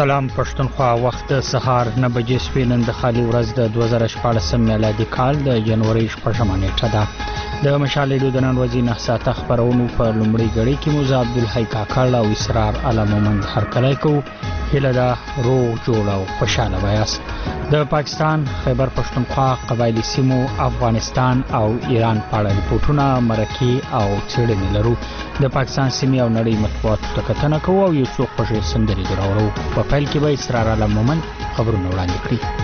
سلام پښتونخوا وخت د سهار 9 بجې سپینن د خالي ورځ د 2014 میلادي کال د جنوري 14 نیټه ده د مشال د نن ورځې نه ساعت خبرونو په لومړی غړي کې موزه عبدالحی کاکړ او اسرار علمومند هرکلی کو هله دا روغ جوړ او خوشاله وایاست د پاکستان خیبر پښتونخوا قبایلی سیمو افغانستان او ایران په اړه ریپورتونه مرکي او څېړنې لرو د پاکستان سیمې او نړۍ مطبوعاتو ته کتنه کوو او یو څو خوږې سندرې درورو په پیل کې به اسرار علمومند خبرونه وړاندې کړي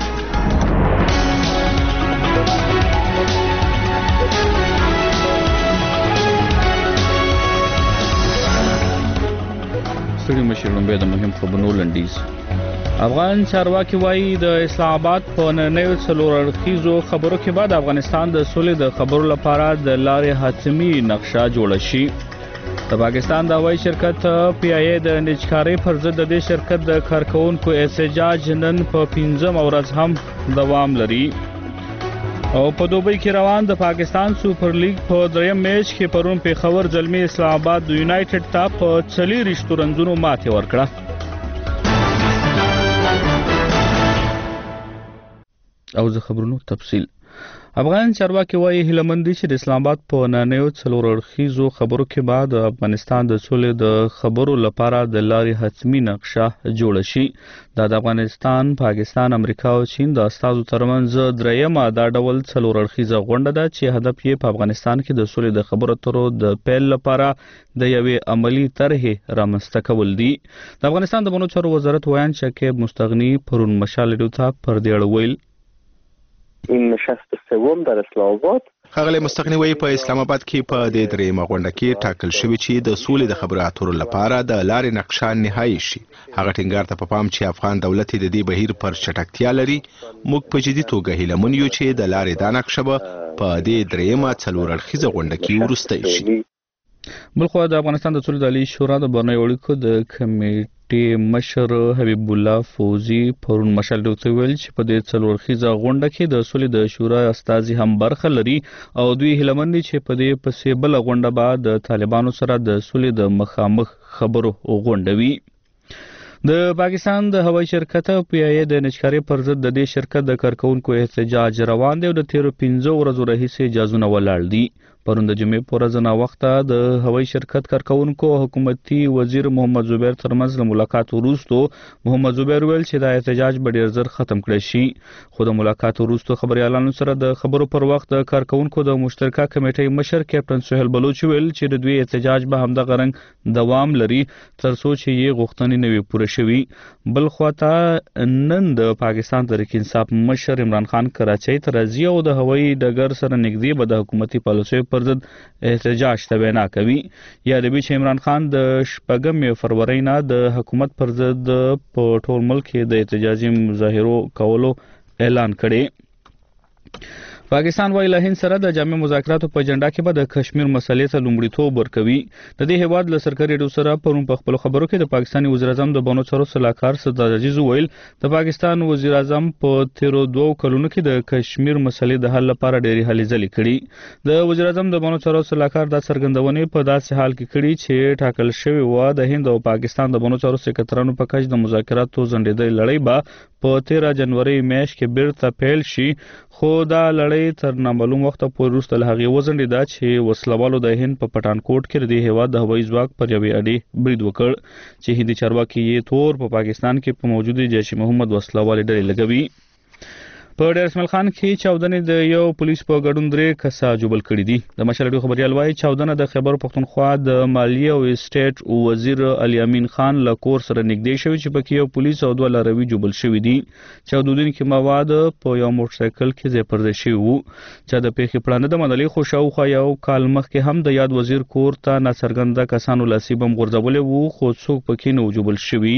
ستړي مشرون به د مهم خبرونو لنډیز افغان چارواکي وایي د اسلام آباد په نننیو څلور اړخیزو خبرو کې بعد افغانستان د سولې د خبرو لپاره د لارې حتمي نقشه جوړه شي د پاکستان د هوایي شرکت پی آی ای د نجکارۍ پر ضد د دې شرکت د کارکونکو احتجاج نن په 15 ورځ هم دوام لري او په دوبۍ کې روان د پاکستان سوپر لیګ په دریم میچ کې پرون پیښور زلمی اسلام آباد د یونایټډ ته په 40 رنزونو ماتې ورکړه او زه خبرونو تفصیل افغان چارواکي وایي هیلمند دي چې د اسلام آباد په نننیو څلور اړخیزو خبرو کې بعد افغانستان د سولې د خبرو لپاره د لارې حتمي نقشه جوړه شي د افغانستان پاکستان امریکا او چین د استازو ترمنځ دریمه دا ډول څلور اړخیزه غونډه ده چې هدف یې په افغانستان کې د سولې د خبرو اترو د پیل لپاره د یوې عملی طرحې رامنځته کول دي د افغانستان د بنو چارو وزارت ویان شکیب مستغنی پرون مشال ته پر دې اړه ویل این نشست سوم در اسلام آباد خغلی مستغنی وی په اسلام آباد کې په دې درېمه غونډه کې ټاکل شوی چې د سولې د خبرو اترو لپاره د لارې نقشه نهایی شي هغه ټینګار ته په پام چې افغان دولت د دې بهیر پر چټکتیا لري موږ په جدي توګه هیله من یو چې د لارې دا نقشه په دې درېمه څلور اړخیزه غونډه کې وروسته شي بلخو د افغانستان د سولې د عالی شورا د بهرنیو اړیکو د کمیټې مشر حبیب الله فوزي پرون مشال ډوته ویل چې په دې څلور اړخیزه غونډه کې د سولې د شورا استازي هم برخه لري او دوی هیلمند دي چې په دې پسې بل غونډه بعد د طالبانو سره د سولې د مخامخ خبرو غونډوي د پاکستان د هوایي شرکت پی آی ای د نجکارۍ پر ضد د دې شرکت د کارکونکو احتجاج روان دی او د 15 ورځو راهیسې اجازهونه ولاړ دي پرون د جمعې په ورځ نه وخته د هوایي شرکت کارکونکو حکومتي وزیر محمد زبیر ترمنځ له ملاقات وروسته محمد زبیر ویل چې دا احتجاج به ډیر زر ختم کړي شي خو د ملاقات وروسته خبريالانو سره د خبرو پر وخت د کارکونکو د مشترکه کمیټې مشر کیپټن سہیل بلوچ ویل چې د دوی احتجاج به همدغه رنګ دوام لري تر څو چې یې غوښتنې نوي پوره شوي بل خواته نن د پاکستان تحریک انصاف مشر عمران خان کراچۍ ته راځي او د هوایي ډګر سره نږدې به د حکومتي پالیسیو پر ضد احتجاج ته وینا کوي یادوي چې عمران خان د 8 فروری نه د حکومت پر ضد په ټول ملک کې د احتجاجي مظاهرو کولو اعلان کړي پاکستان وايي له هند سره د جامع مذاکراتو په اجنډا کې به د کشمیر مسلې ته لومړیتوب ورکوي د دې هیواد له سرکاري اډو سره پرون په خپل خبرو کې د پاکستاني وزیر اعظم د بنو چارو صلاحکار سردار عزیز ویل د پاکستان وزیر اعظم په 13 کلونو کې د کشمیر مسلې د حل لپاره ډېری هلې ځلې کړي د وزیر اعظم د بنو چارو صلاحکار د څرګندونې په داسې حال کې کړي چې ټاکل شوی و د هند او پاکستان د بنو چارو سکرټرانو په کچ د مذاکراتو ځنډېدلې لړۍ به په 13 جنوري میاشت کې بیرته پیل شي خو دا لړۍ تر نامعلوم وخت پورې وروسته له هغې وځنډېده چې وسلوالو د هند په پټانکوټ کې د دې هیواد د هوایي ځواک پر یوې اډې برید وکړ چې هندي چارواکي یې تور په پاکستان کې په موجودې جیش محمد وسلوالې ډلې لګوي په ډیر اسماعیل خان کې چاودنې د یو پولیس په ګډون 3 کسه جوبل کړي دي د مشال ډیو خبريال وايي چاودنه د خیبر پختونخوا د مالیه او اسټیټ وزیر علي امین خان له کور سره نږدې شوی چې پکې یو پولیس او 2 لاروي جوبل شوی دي چاودونکو مواد په یو موټر سایکل کې ځای پر ځای شوی وو چې د پیښې پلان د منلې خو شاوخوا یو کال مخکې هم د یاد وزیر کور ته ناڅرګنده کسانو لاسي بم غورځولې وو خو څوک پکې نه جوبل شوی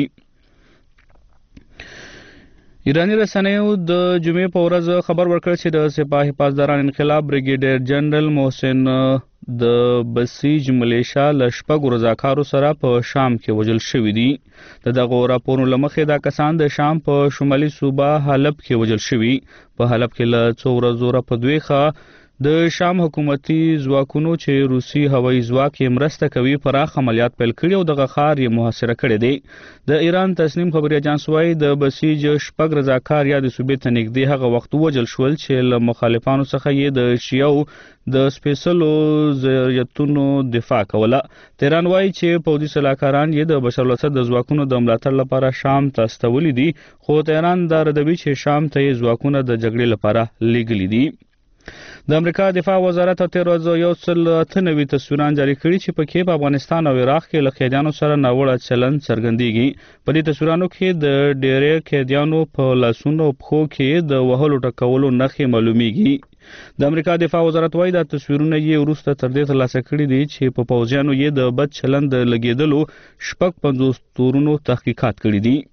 ایرانی رسنیو د جمعې په ورځ خبر ورکړ چې د سپاه حفاظداران انقلاب بریګیډیر جنرال محسن د بسیج ملیشا له 6 رضاکارو سره په شام کې وژل شوی دي د دغه راپورونو لمخې دا کسان د شام په شمالي صوبه حلب کې وژل شوی په حلب کې له 4 ورځې په دویخه د شام حکومتي ځواکونو چې روسي هوایي ځواک یې مرسته کوي پراخ عملیات پیل کړي او دغه ښار یې محاصره کړی دی. د ایران تسنیم خبري اژانس وایي د بسیج شپږ رضاکار یا د صوبې ته نږدې هغه وخت ووژل شول چې له مخالفانو څخه یې د شیعو د سپېڅلو ذریتونو دفاع کوله. تهران وایي چې پوځي سلاکاران یې د بشار الاسد د ځواکونو د ملاتړ لپاره شام ته استولي دي، خو تهران دا ردوي چې شام ته یې ځواکونه د جګړې لپاره لیږلي دي. د امریکا دفاع وزارت 1398 تصویران جاری کړي چې پکې په افغانستان او عراق کې له قیدیانو سره ناوړه چلند څرګندېږي. په دې تصویرانو کې د ډېرې قیدیانو په لاسونو او پښو کې د وهلو ټکولو نښې معلومیږي. د امریکا دفاع وزارت وایي دا تصویرونه یې وروسته تر دې ترلاسه کړي دي چې په پوځیانو یې د بد چلند د لګېدلو 50 تورونو تحقیقات کړي دي.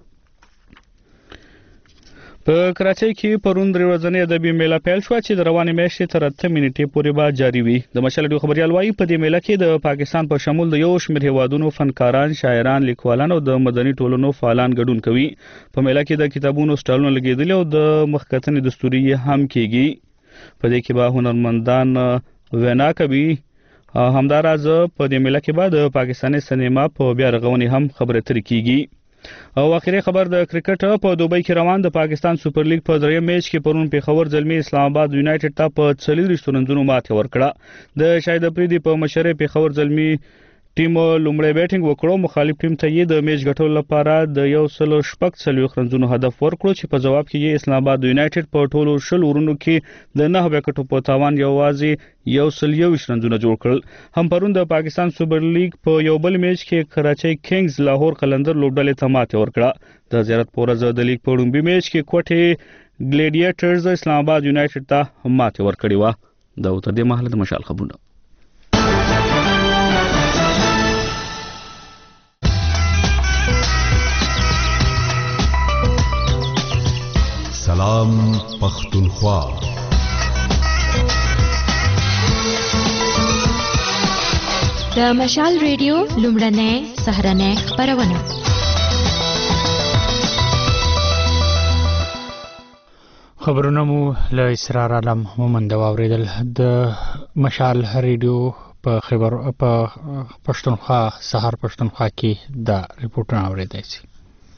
په کراچۍ کې پرون درې ورځنۍ ادبي میله پیل شوه چې د روانې میاشتې تر 8 نیټې پورې به جاري وي. د مشال راډیو خبریال وایي په دې میله کې د پاکستان په شمول د یو شمېر هیوادونو فنکاران، شاعران، لیکوالان او د مدني ټولنو فعالان ګډون کوي. په میله کې د کتابونو سټالونه لګېدلي او د مخکتنې دستوري هم کېږي. په دې کې به هنرمندان وینا کوي. همداراز په دې میله کې به د پاکستاني سینما په بیا رغونې هم خبرې اترې کېږي. او اخیری خبر د کرکټ په دوبۍ کې روان د پاکستان سوپر لیګ په دریم میچ کې پرون پیښور زلمي اسلام آباد یونایټډ ته په 40 رنونو ماتې ورکړه. د شاهد افریدي په مشرۍ پیښور زلمي ټیم لومړی بیټینګ وکړو. مخالف ټیم ته یې د میچ ګټلو لپاره د 140 رنونو هدف ورکړو چې په جواب کې یې اسلام آباد یونایټډ په ټولو 10 ورونو کې د 9 وکټو په تاوان یوازې 121 رنونه جوړ کړل. هم پرون د پاکستان سوپر لیګ په یو بل میچ کې کراچۍ کینګز لاهور قلندر لوبډلې ته ماتې ورکړه. د زیارت په ورځ د لیګ په لومړي میچ کې کوټې ګلیډیټرز اسلام آباد یونایټډ ته ماتې ورکړې وه. دا تر دې مهاله د مشال خبرونه. سلام پختونخوا. د مشال ریډیو لومړنۍ سهارنۍ خپرونه. خبرونه مو له اسرار عالم مومند واوریدل. د مشال ریډیو په خبر په پښتونخوا سهار پښتونخوا کې د ریپورتونه اوریدای شي.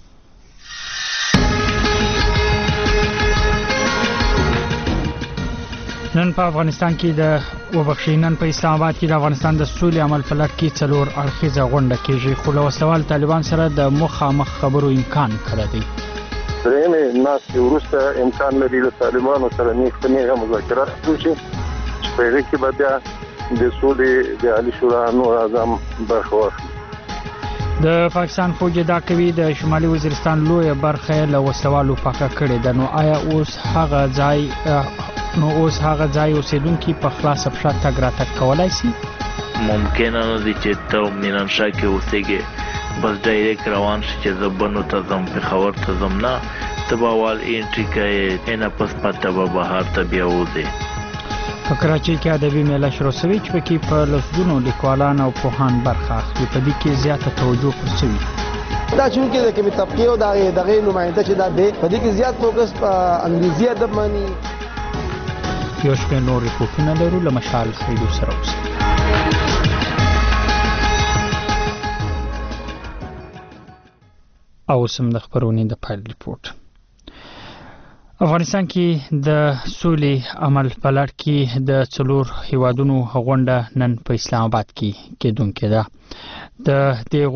نن په افغانستان کې نن په اسلام آباد کې د افغانستان د سولې عمل پلټ کې 4 اړخیزه غونډه کېږي، خو له وسلوال طالبان سره د مخامخ خبرو امکان کړی دی. درېمه ناس وروسته امکان لري د طالبانو سره نیغه مذاکرات وشي چې په دې کې به د سولې د عالی شورا نور اعظم برخه واخلي. د پاکستان فوج دا کوي د شمالي وزیرستان لویه برخه له وسلوالو پاکه کړې ده. نو آیا اوس هغه ځای اوسیدونکو په خلاص افشار تګ راتګ کولای شي؟ ممکن نه دي چې ته مینانشا کې اوسېږي بس ډایرکټ روان شي چې زبنو ته زم په خبر ته زم نه تباوال انټری کوي نه پس پته به بهر ته بیا وځي. په کراچۍ کې ادبي میله شروع شوې چې پکې په لسګونو لیکوالان او پوهان برخه اخلي. په دې کې زیاته توجه پر شوې دا چې د کومې طبقې او دغه نماینده چې دا دی په دې کې زیات فوکس په انګریزي ادب باندې. یو شمېر نور ریپورټونه لرو. له مشال ریډیو سره اوسئ. او سم د خبرونې د پایل ریپورت. افغانستان کې د سولې عمل پلټ کې د 4 هیوادونو غونډه نن په اسلام آباد کې کېدونکې ده. د دې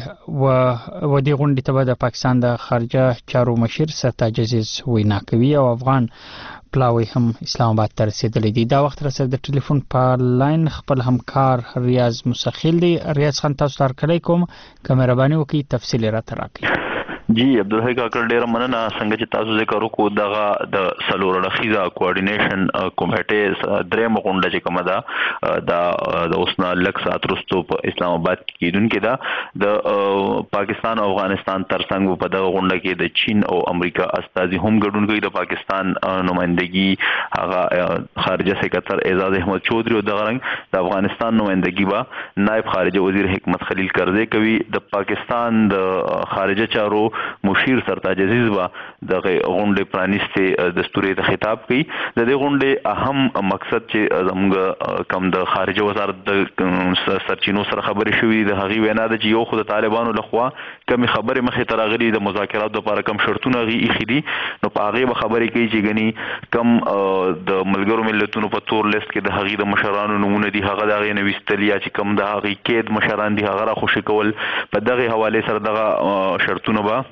غونډې ته د پاکستان د خارجه چارو مشر سرتاج عزیز وینا کوي او افغان پلاوی هم اسلام آباد ته رسیدلی دي. دا وخت را سره د ټلیفون په لاین خپل همکار ریاض مسخیل دی. ریاض خان تاسو ته کلی کوم که مهرباني وکړئ تفصیل راته راکړئ. جی عبدالحی کاکړ ډیره مننه. څنګه چې تاسو ذکر وکړو دغه د څلور اړخیزه کوارډینیشن کمیټې درېم غونډه چې کومه ده د اوسنا لک ساعت وروسته په اسلام آباد کې کېدونکې ده. د پاکستان او افغانستان ترڅنګ په دغه غونډه کې د چین او امریکا استازي هم ګډون کوي. د پاکستان نمائندګي هغه خارجه سکرټر اعزاز احمد چودھری او دغه رنګ د افغانستان نمائندګي به نائب خارجه وزیر حکمت خلیل کرزی کوي. د پاکستان د خارجه چارو مشیر سرتاج عزیز با د غونډې پرانیستې دستوري ته خطاب کړي. د دې غونډې اهم مقصد چې زموږ کم د خارجه وزارت د سرچینو سره خبرې شوې د هغې وینا ده چې یو خو د طالبانو لخوا کمې خبرې مخې ته راغلي د مذاکراتو لپاره کم شرطونه هغې ایښي دي، نو په هغې به خبرې کوي چې ګنې کم د ملګرو ملتونو په تور لیست کې د هغې د مشرانو نومونه دي هغه د هغې نه ویستل یا چې کم د هغې قید مشران دي هغه راخوشي کول. په دغې حوالې سره دغه شرطونه به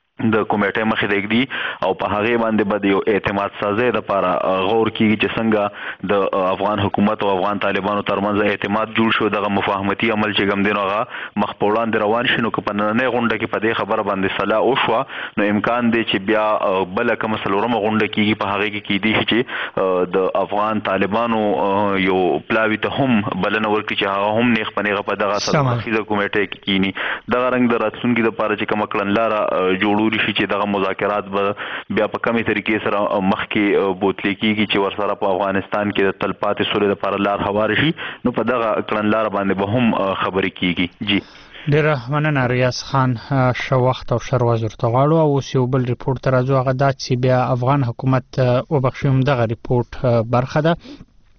د کمیټې مخې ته ږدي او په هغې باندې به د یو اعتماد سازۍ لپاره غور کیږي چې څنګه د افغان حکومت او افغان طالبانو ترمنځ اعتماد جوړ شو. دغه مفاهمتي عمل چې کوم دی نو هغه مخ په وړاندې روان شي. نو که په نننۍ غونډه کې په دې خبره باندې صلاح وشوه نو امکان دی چې بیا بله کومه څلورمه غونډه کیږي په هغې کې کیدی شي چې د افغان طالبانو یو پلاوي ته هم بلنه ورکړي چې هغه هم نیغ په نیغه په دغه څلورمخیزه کمیټې کې کینی. دغه رنګ د راتلونکي دپاره چې کومه کړنلاره جوړو شي چې دغه مذاکرات به بیا په کمې طریقې سره مخکې بوتلی کیږي چې ورسره په افغانستان کې د تلپاتې سولې لپاره لار هواره شي. نو په دغه کړنلاره باندې به هم خبرې کیږي. جی ډیره مننه ریاض خان. ښه وخت او ښه ورځ ورته غواړو. او اوس یو بل ریپورټ ته راځو، هغه دا چې بیا افغان حکومت وبخښئ همدغه ریپورټ برخه ده.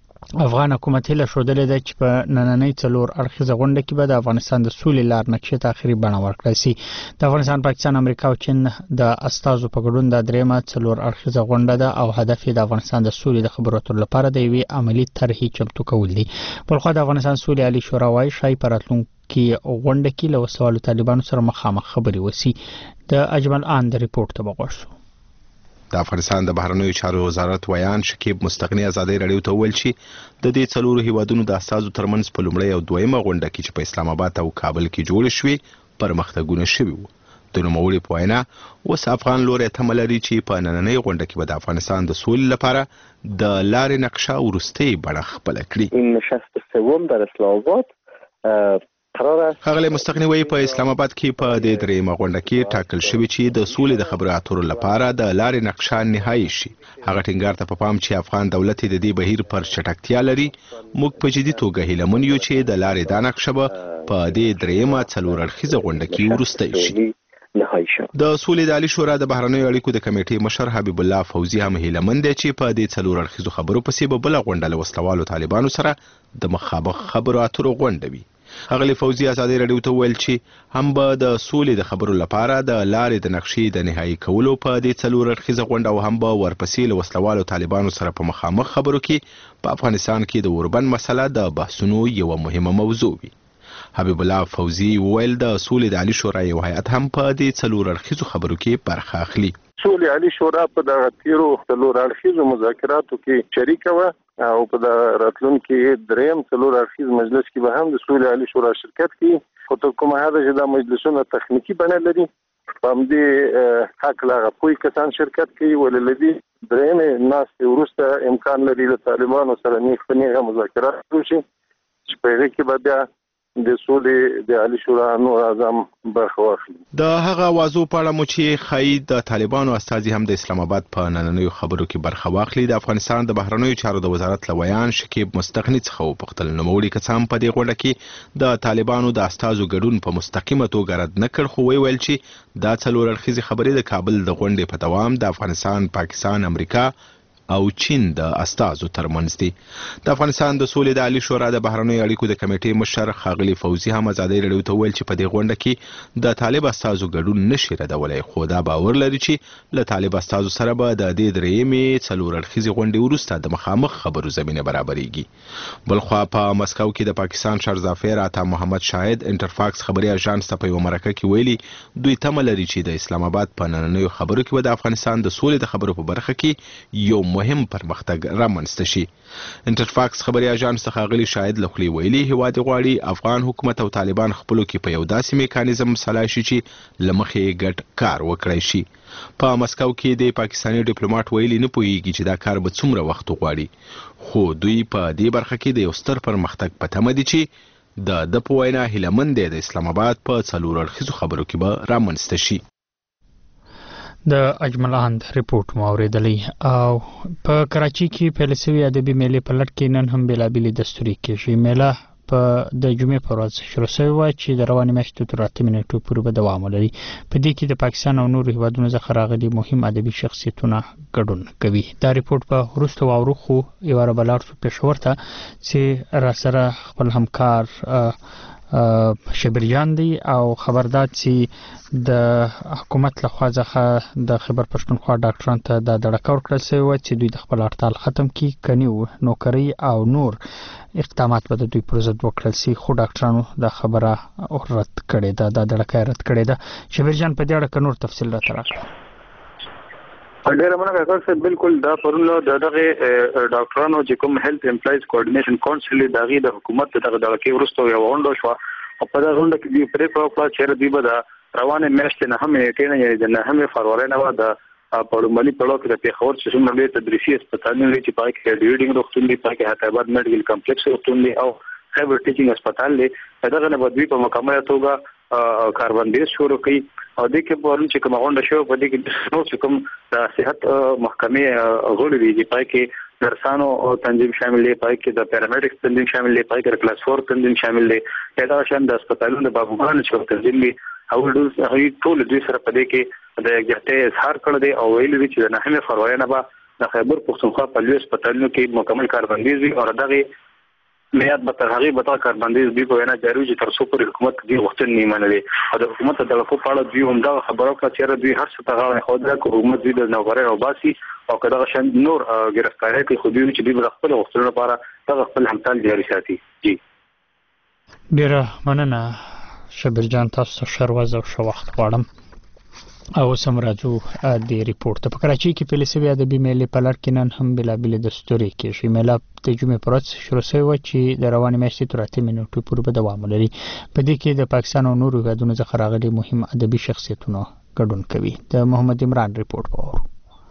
افغان حکومت هیله ښودلې ده چې په نننۍ څلور اړخیزه غونډه کې به د افغانستان د سولې لار نقشې ته آخري بڼه ورکړل شي. د افغانستان، پاکستان، امریکا او چین د استازو په ګډون د درېیمه څلور اړخیزه غونډه ده او هدف یې د افغانستان د سولې د خبرو اترو لپاره د یوې عملي طرحې چمتو کول دي. بلخوا د افغانستان سولې عالي شورا وایي ښایي په راتلونکي غونډه کې له وسوالو طالبانو سره مخامخ خبرې وشي. د اجمل آن د ریپورټ ته به غوږ شو. د افغانستان د بهرنیو چارو وزارت ویان شکیب مستغنی ازادي رادیو ته ویل چې د دې څلورو هیوادونو د استازو ترمنځ په لومړۍ او دویمه غونډه کې چې په اسلام آباد او کابل کې جوړ شوې پرمختګونه شوي وو. د نوموړي په وینا اوس افغان لوري تمه لري چې په نننۍ غونډه کې به د افغانستان د سولې لپاره د لارې نقشه وروستۍ بڼه خپله کړي. این نشست سوم در اسلام آباد ښاغلی مستغني وایي په اسلام آباد کې په دې درېیمه غونډه کې ټاکل شوي چې د سولې د خبرو اترو لپاره د لارې نقشه نهایي شي. هغه ټینګار ته په پام چې افغان دولت د دې بهیر پر چټکتیا لري. موږ په جدي توګه هیله من یو چې د لارې دا نقشه به په دې درېیمه څلور اړخیزه غونډه کې وروستی شي. د سولې د عالي شورا د بهرنیو اړیکو د کمیټې مشر حبیب الله فوزي هم هیله من دی چې په دې څلور اړخیزو خبرو پسې به بله غونډه له وسلوالو طالبانو سره د مخامخ خبرو اترو غونډه وي. ښاغلی فوزي ازادي رادیو ته ویل چې هم به د سولې د خبرو لپاره د لارې د نقشې د نهایي کولو په دې څلور اړخیزه غونډه او هم به ورپسې له وسلوالو طالبانو سره په مخامخ خبرو کې په افغانستان کې د اوربند مسله د بحثونو یوه مهمه موضوع وي. حبیب الله فوزي ویل د سولې د عالي شورا یو هیئت هم په دې څلور اړخیزو خبرو کې برخه اخلي. سولې عالي شورا په دغه تیرو څلور اړخیزو مذاکراتو کې شریکه وه او په د راتلونکي درېیم څلور اړخیز مجلس کې به هم د سولې عالي شورا شرکت کوي. خو تر کومه حده چې دا مجلسونه تخنیکي بڼه لري په همدې هکله هغه پوه کسان شرکت کوي. ولې له دې درېیمې ناستې وروسته امکان لري له طالبانو سره نیغ په نیغه مذاکرات وشي چې په هغې کې به بیا د سولې د عالي شورا نور اعظم برخه واخلي. د هغه اوازو په اړه مو چې ښایي د طالبانو استازي هم د اسلام آباد په نننیو خبرو کې برخه واخلي. د افغانستان د بهرنیو چارو د وزارت له ویان شکیب مستغني څخه وپوښتل نوموړي که څه هم په دې غونډه کې د طالبانو د استازو ګډون په مستقیمه توګه رد نه کړ، خو ویل چې دا څلور اړخیزې خبرې د کابل د غونډې په دوام د افغانستان، پاکستان، امریکا او چین د استازو ترمنځ دي. د افغانستان د سولې د عالي شورا د بهرنیو اړیکو د کمیټې مشر ښاغلی فوزي هم ازادي رادیو ته ویل چې په دې غونډه کې د طالب استازو ګډون نشي ردولی، خو دا باور لري چې له طالب استازو سره به د دې درېیمې څلور اړخیزې غونډې وروسته د مخامخ خبرو زمینه برابریږي. بلخوا په مسکو کې د پاکستان شهرزافیر عطا محمد شاهد انټرفاکس خبري اژانس ته په یوه مرکه کې ویلي دوی تمه لري چې د اسلام آباد په نننیو خبرو کې به د افغانستان د سولې د خبرو په برخه کې یو مهم پرمختګ رامنځته شي. انټرفاکس خبري اژانس څخه ښاغلي شاهد له خولې ویلي هیواد غواړي افغان حکومت او طالبان خپلو کې په یو داسې میکانیزم سلا شي چې له مخې ګډ کار وکړی شي. په مسکو کې د پاکستاني ډیپلوماټ ویلي نه پوهیږي چې دا کار به څومره وخت وغواړي، خو دوی په دې برخه کې د یو ستر پرمختګ په تمه دي چې د په وینا هیله مند دی د اسلام آباد په څلور اړخیزو خبرو کې به رامنځته شي. د اجمل آند ریپورت مو اوریدلی. او په کراچي کې پیل شوې ادبي میلې په لړ کې نن هم بېلابېلې دستوري کېږي. میله د جمعې پر ورځ شروع شوې وه چې د روانې میاشتې تر 8 نیټې پورې به دوام ولري. په دې کې د پاکستان او نورو هیوادونو څخه راغلي مهم ادبي شخصیتونه ګډون کوي. دا ریپورت په وروسته واورو خو یو ربلار پېښور ته چې راسره خپل همکار شبرجان دی او خبردار چې د حکومت لخوا څخه د خیبر پښتونخوا ډاکټرانو ته د دړکه ورکړل شوی و چې دوی د خپل هړتال ختم کړي، کني نوکری او نور اقدامات به د دوی پر ضد وکړل شي، خو ډاکټرانو دا خبره رد کړې ده، د دړکه رد کړې ده. شبرجان په دې اړه نور تفصیل راته راکړه. ډېر مننه کاکړ صاحب. بالکل دا پرون دغه ډاکټرانو چې کوم هیلث امپلایز کوارډینیشن کونسل دغه د حکومت دغه کې ورستو یو غونډه شو او په دا غونډه کې دوی پرې کړو چې دوی به د روانه میاشتې نه هم نیټه نه یعنی د 9 فروری نه و د پړمالي پړو کې د پیښور چې څومره لوی تدریسي هسپتالونه لري چې پای کې ډیوډینګ روغتون دی، پای کې حیدرآباد میډیکل کمپلیکس روغتون دی او خیبر ټیچینګ هسپتال دی. دغه نه بدوی په مکمله توګه کاربندیز شروع کړي او د کې په اړه چې کوم غونډه شو په دې کې نو چې کوم د صحت محکمې غړي دي پای کې نرسانو او تنظیم شامل دي، پای کې د پیرامیډیکس تنظیم شامل دي، پای کې کلاس 4 تنظیم شامل دي، دا شان د هسپتالونو د بابوګانو چې تنظیم دي او ټول دوی سره په دې کې د یکجهتۍ اظهار کړی دی او ویلي دي چې د 9 فروری نه به د خیبر پښتونخوا په لوی هسپتالونو کې مکمل کاربندیز وي او دغه میاد به تر هغه به تا کاربندیز دی په وینا جاری چې تر څو پر حکومت دی وخت نه منلي او د حکومت د لکو په اړه دوی هم دا خبرو کړه چې دوی هر څه ته غاړه خو د حکومت دوی د نوغره او باسي او کدا شان نور گرفتاری کوي خو دوی چې دوی د خپل وختونو لپاره د خپل همتال جاری ساتي. جی ډیره مننه شبرجان، تاسو شروز او شو وخت غواړم او سم راځو د ریپورت په کراچۍ کې فلسفي ادبي میلې په لړ کې نن هم بلابل دستوري کې شي. میله د جمعې پر ورځ شروع شوې و چې د روانې میاشتې تر 8 نیټې پورې به دوام ولري. په دې کې د پاکستان او نورو هیوادونو څخه راغلي مهم ادبي شخصیتونه ګډون کوي. د محمد عمران ریپورت په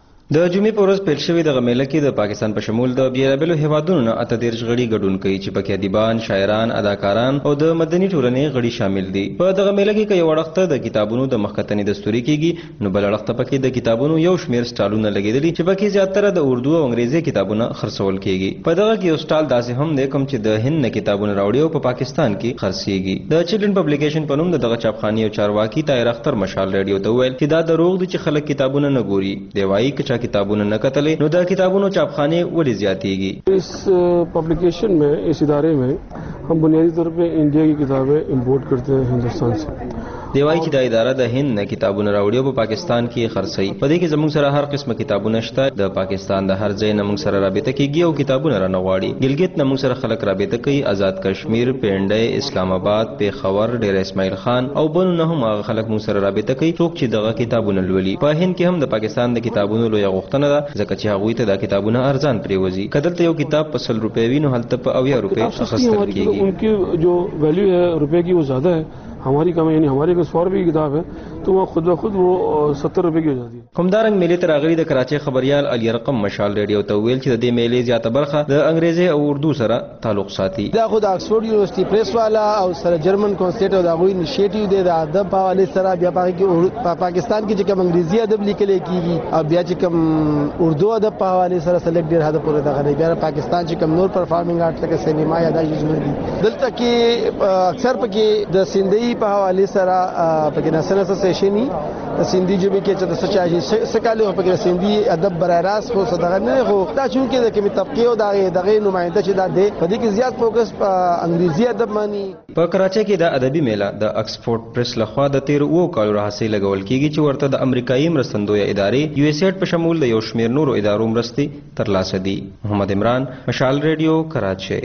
د جمعې په ورځ پیل شوې دغه میله کې د پاکستان په شمول د بیلابلو هیوادونو نه 38 غړي ګډون کوي چې پکې ادیبان، شاعران، اداکاران او د مدني ټولنې غړي شامل دي. په دغه میله کې یو وړاندې د کتابونو د مخکتنې دستوري کېږي، نو بل وړاندې پکې د کتابونو یو شمېر سټالونه لګیدلي چې پکې زیاتره د اردو او انګریزي کتابونه خرڅول کېږي. په دغه کې یو سټال داسې هم دی کوم چې د هند نه کتابونه راوړي او په پاکستان کې خرڅيږي. د چلډرن پبلیکیشن په نوم دغه چاپخاني او چارواکي طاهر اختر مشال ریډیو ته ویل چې دا دروغ دي چې خلک کتابونه نه ګوري. دی وايي چې کتابونه نه کتل نو دا کتابونو چاپخانه ولې زیاتېږي. इस पब्लिकेशन में इस इदारे में हम बुनियादी तौर पे इंडिया की किताबें इंपोर्ट करते हैं हिंदुस्तान से. دی وايي چې دا اداره د هند نه کتابونه راوړي او په پاکستان کې خرڅي. په دې کې زموږ سره هر قسمه کتابونه شته. د پاکستان د هر ځای نه موږ سره رابطه کیږي او کتابونه را نغواړي. ګلګت نه موږ سره خلک رابطه کوي، آزاد کشمیر، پینډای، اسلام آباد، پیښور، ډیر اسماعیل خان او بل نه هم هغه خلک موږ سره رابطه کوي څوک چې دغه کتابونه لولي. په هند کې هم د پاکستان د کتابونو لوی غوښتنه ده ځکه چې هغوی ته دا کتابونه ارزان پریوزي. کدلته یو کتاب په 100 روپے وینو هلته په 80 روپے اخیستل کیږي. उनकी जो वैल्यू है रुपए की वो ज्यादा है, हमारी कम यानी हमारी अगर 100 रुपए की किताब है तो वो खुद ब खुद वो 70 रुपए की हो जाती है. همدارنګ میلې ته راغلي د کراچۍ خبريال علي رقم مشال ریډیو ته ویل چې د دې میلې زیاته برخه د انګریزي او اردو سره تعلق ساتي. دا خو د اکسفورد یونیورسيټي پریس والا او سره جرمن کانسټیټ او دا غوي انیشیټیو دی د ادب په حواله سره بیا په پاکستان کې چې کوم انګریزي ادب لیکل کیږي او بیا چې کوم اردو ادب په حواله سره سلیکټ ډیر حد پورې دغه دی. بیا پاکستان چې کوم نور پرفارمینګ آرټ لکه سینما یا د جزونه دي دلته کې اکثر پکې د سندهي په حواله سره پکې نسل اسوسییشن د سندي ژبې کې چې د سچاجي سکاله په کې سندي ادب برای راست خو صدغه نه خو دا چې د کومې طبقه او دغه نمائنده چې دا دی په دې کې زیات فوکس په انګریزي ادب باندې. په کراچۍ کې د ادبي میله د اکسفورد پریس لخوا د 13 کالو راهیسې لګول کیږي چې ورته د امریکایي مرستندوی ادارې یو اس ایډ په شمول د یو شمېر نورو ادارو مرستې ترلاسه دي. محمد عمران، مشال ریډیو، کراچۍ.